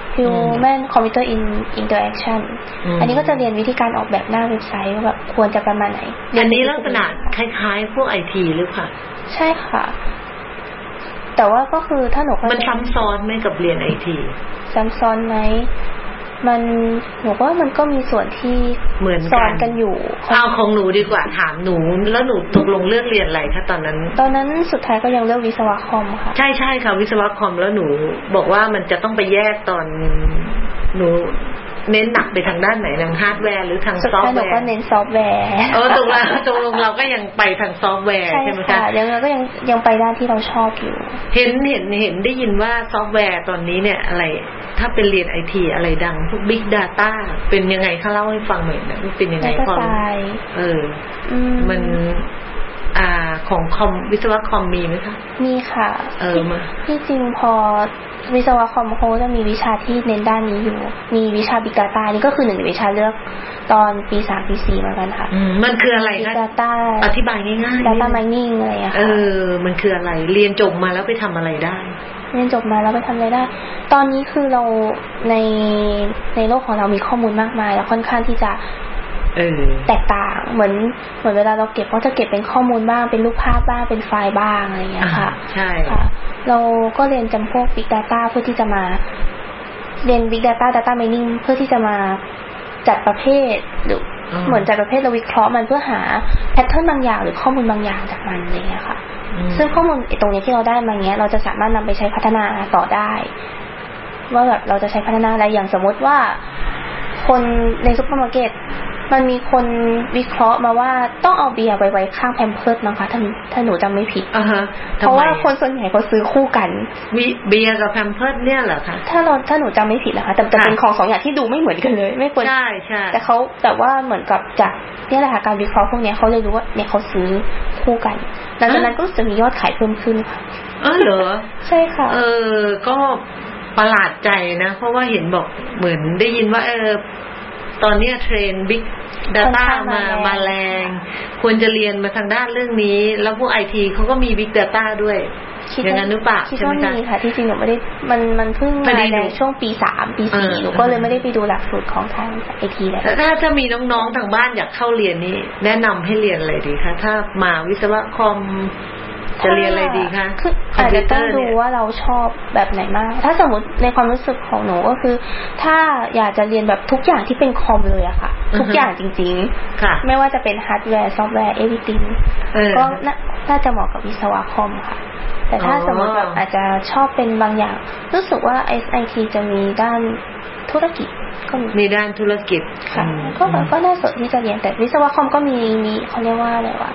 Human Computer Interaction อันนี้ก็จะเรียนวิธีการออกแบบหน้าเว็บไซต์ว่าแบบควรจะประมาณไหนอันนี้ลักษณะคล้ายๆพวก ไอ ที หรือเปล่าใช่ค่ะแต่ว่าก็คือถ้าหนูมันซ้ำซ้อนไหมกับเรียน ไอ ทีซ้ำซ้อนไหมมันหนูว่ามันก็มีส่วนที่เหมือนสอนกันอยู่เอาของหนูดีกว่าถามหนูแล้วหนูตกลงเลือกเรียนอะไรคะตอนนั้นตอนนั้นสุดท้ายก็ยังเลือกวิศวะคอมค่ะใช่ใช่ค่ะวิศวะคอมแล้วหนูบอกว่ามันจะต้องไปแยกตอนหนูเน้นหนักไปทางด้านไหนทางฮาร์ดแวร์หรือทางซอฟต์แวร์ก็เน้นซอฟต์แวร์เออตรงเราตรงเราก็ยังไปทางซอฟต์แวร์ใช่ไหมคะยังเราก็ยังยังไปด้านที่เราชอบอยู่เห็นเห็นเห็นได้ยินว่าซอฟต์แวร์ตอนนี้เนี่ยอะไรถ้าเป็นเรียน ไอ ที อะไรดังพวก Big Data เป็นยังไงคะเล่าให้ฟังหน่อยนะมันเป็นยังไงความเออมันอ่าของคอมวิศวะคอมมีไหมคะมีค่ะเออมาที่จริงพอวิศวะคอมเขาจะมีวิชาที่เน้นด้านนี้อยู่มีวิชา Big Data นี่ก็คือหนึ่งในวิชาเลือกตอนปีสามปีสี่เหมือนกันค่ะมันคืออะไรคะ Big Data อธิบายง่ายๆ Data Mining อะไรอย่างเงี้ยเออมันคืออะไรเรียนจบมาแล้วไปทำอะไรได้เรียนจบมาแล้วไปทำอะไรได้ตอนนี้คือเราในในโลกของเรามีข้อมูลมากมายแล้วค่อนข้างที่จะแตกต่างเหมือนเหมือนเวลาเราเก็บก็จะเก็บเป็นข้อมูลบ้างเป็นรูปภาพบ้างเป็นไฟล์บ้างอะไรอย่างเงี้ยค่ะใช่ค่ะเราก็เรียนจำพวก Big Data เพื่อที่จะมาเรียน Big Data Data Mining เพื่อที่จะมาจัดประเภทหรือเหมือนจัดประเภทเราวิเคราะห์มันเพื่อหาแพทเทิร์นบางอย่างหรือข้อมูลบางอย่างจากมันอะไรอย่างเงี้ยค่ะซึ่งข้อมูลตรงนี้ที่เราได้มาเงี้ยเราจะสามารถนำไปใช้พัฒนาต่อได้ว่าแบบเราจะใช้พัฒนาอะไรอย่างสมมติว่าคนในซุปเปอร์มาร์เก็ตมันมีคนวิเคราะห์มาว่าต้องเอาเบียร์ไว้ไว้ข้างแพมเพิร์สนะคะถ้าถ้าหนูจำไม่ผิดอ่าฮะเพราะว่าคนส่วนใหญ่เขาซื้อคู่กันเบียร์กับแพมเพิร์สเนี่ยเหรอคะถ้าเราถ้าหนูจำไม่ผิดนะคะแต่จะเป็นของสองอย่างที่ดูไม่เหมือนกันเลยไม่ควรใช่ใช่แต่เขาแต่ว่าเหมือนกับจากนี่แหละค่ะการวิเคราะห์พวกนี้เขาเลยรู้ว่าเนี่ยเขาซื้อคู่กันหลังจากนั้นก็จะมียอดขายเพิ่มขึ้นค่ะอ๋อเหรอใช่ค่ะเออก็ประหลาดใจนะเพราะว่าเห็นบอกเหมือนได้ยินว่าเออตอนนี้เทรนด์บิ๊กData มามาแรงควรจะเรียนมาทางด้านเรื่องนี้แล้วพวก ไอ ที เขาก็มี Big Data ด้วยอย่างนั้นหรือเปล่าใช่ไหมคะคิดว่ามีค่ะที่จริงหนูไม่ได้มันมันเพิ่งมาในช่วงปีสามปีสี่หนูก็เลยไม่ได้ไปดูหลักสูตรของทาง ไอ ที เลยถ้าจะมีน้องๆทางบ้านอยากเข้าเรียนนี้แนะนำให้เรียนอะไรดีคะถ้ามาวิศวะคอมจะเรียนอะไรดีคะคืออาจจะต้องดูว่าเราชอบแบบไหนมากถ้าสมมติในความรู้สึกของหนูก็คือถ้าอยากจะเรียนแบบทุกอย่างที่เป็นคอมเลยอะค่ะทุกอย่างจริงๆค่ะไม่ว่าจะเป็นฮาร์ดแวร์ซอฟต์แวร์เอวิติงก็น่าจะเหมาะกับวิศวะคอมค่ะแต่ถ้าสมมติแบบอาจจะชอบเป็นบางอย่างรู้สึกว่า เอส ไอ ที จะมีด้านธุรกิจก็มีด้านธุรกิจค่ะก็ก็น่าสนที่จะเรียนแต่วิศวะคอมก็มีมีเขาเรียกว่าอะไรวะ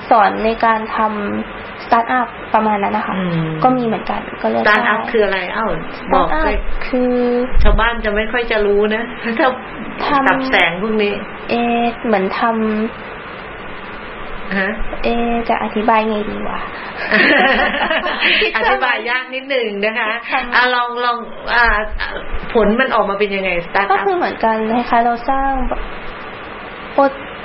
สอนในการทำสตาร์ทอัพประมาณนั้นนะคะก็มีเหมือนกันก็เลยสตาร์ทอัพคืออะไรเอ้าบอกเลยคือชาวบ้านจะไม่ค่อยจะรู้นะถ้าตับแสงพวกนี้เอเหมือนทำฮะเอจะอธิบายไงดีวะอธิบายยากนิดนึงนะคะอ่ะลองลองอ่าผลมันออกมาเป็นยังไงสตาร์ทอัพก็คือเหมือนกันคล้ายๆเราสร้างโปร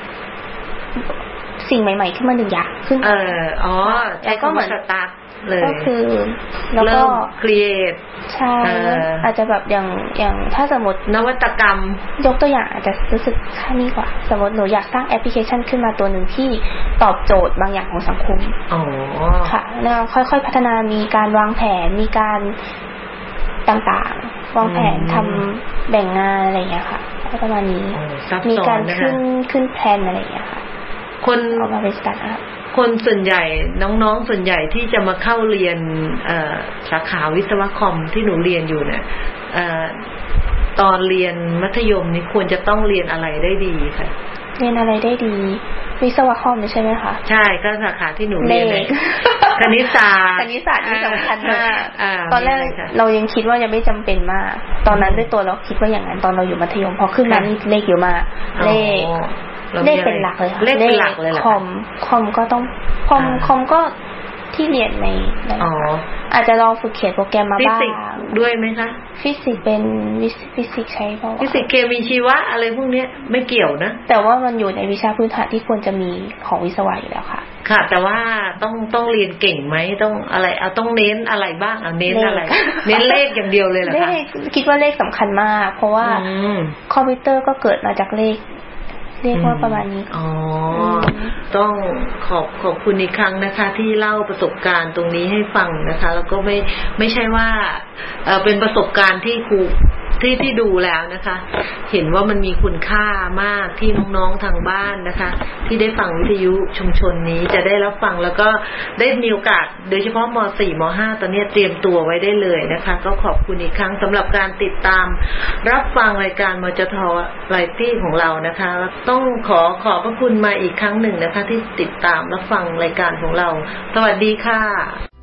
สิ่งใหม่ๆขึ้นมาหนึ่งอย่างขึ้นเอออ๋อแล้วก็เหมือนสตาร์ทเลยก็คือแล้วก็ครีเอทใช่อาจจะแบบอย่างอย่างถ้าสมมตินวัตกรรมยกตัวอย่างอาจจะรู้สึกแค่นี้กว่าสมมติหนูอยากสร้างแอปพลิเคชันขึ้นมาตัวหนึ่งที่ตอบโจทย์บางอย่างของสังคมอ๋อค่ะแล้วค่อยๆพัฒนามีการวางแผนมีการต่างๆวางแผนทำแบ่งงานอะไรอย่างเงี้ยค่ะประมาณนี้มีการขึ้นขึ้นแพลนอะไรอย่างเงี้ยค่ะคนออกมาเป็นสตาร์ทอัพคนส่วนใหญ่น้องๆส่วนใหญ่ที่จะมาเข้าเรียนสาขาวิศวคอมที่หนูเรียนอยู่เนี่ยตอนเรียนมัธยมนี่ควรจะต้องเรียนอะไรได้ดีค่ะเรียนอะไรได้ดีวิศวคอมใช่ไหมคะใช่ก็สาขาที่หนูเรียนเลยคณิตศาสตร์คณิตศาสตร์นี่สำคัญมากตอนแรกเรายังคิดว่ายังไม่จำเป็นมากตอนนั้นด้วยตัวเราคิดว่าอย่างนั้นตอนเราอยู่มัธยมพอขึ้นมานี่เลขเยอะมากเลขเลขเป็นหลักเลยค่ะเลขเป็นหลักเลยคอมคอมก็ต้องคอมคอมก็ที่เรียนในอ๋ออาจจะลองฝึกเขียนโปรแกรมมาบ้างฟิสิกส์ด้วยไหมคะฟิสิกส์เป็นฟิสิกส์ใช้เปล่าฟิสิกส์เคมีชีวะอะไรพวกนี้ไม่เกี่ยวนะแต่ว่ามันอยู่ในวิชาพื้นฐานที่ควรจะมีของวิศวะอยู่แล้วค่ะค่ะแต่ว่าต้องต้องเรียนเก่งไหมต้องอะไรเอาต้องเน้นอะไรบ้างเอาเน้นอะไรเน้นเลขอย่างเดียวเลยเหรอคะเลขคิดว่าเลขสำคัญมากเพราะว่าคอมพิวเตอร์ก็เกิดมาจากเลขเรียกว่าประมาณนี้อ๋อต้องขอบขอบคุณอีกครั้งนะคะที่เล่าประสบการณ์ตรงนี้ให้ฟังนะคะแล้วก็ไม่ไม่ใช่ว่าเอ่อเป็นประสบการณ์ที่ครูที่ที่ดูแล้วนะคะเห็นว่ามันมีคุณค่ามากที่น้องๆทางบ้านนะคะที่ได้ฟังวิทยุชุมชนนี้จะได้รับฟังแล้วก็ได้มีโอกาสโดยเฉพาะม.สี่ ม.ห้า ตอนนี้เตรียมตัวไว้ได้เลยนะคะก็ขอบคุณอีกครั้งสำหรับการติดตามรับฟังรายการมจท.วาไรตี้ของเรานะคะต้องขอขอบพระคุณมาอีกครั้งหนึ่งนะคะที่ติดตามรับฟังรายการของเราสวัสดีค่ะ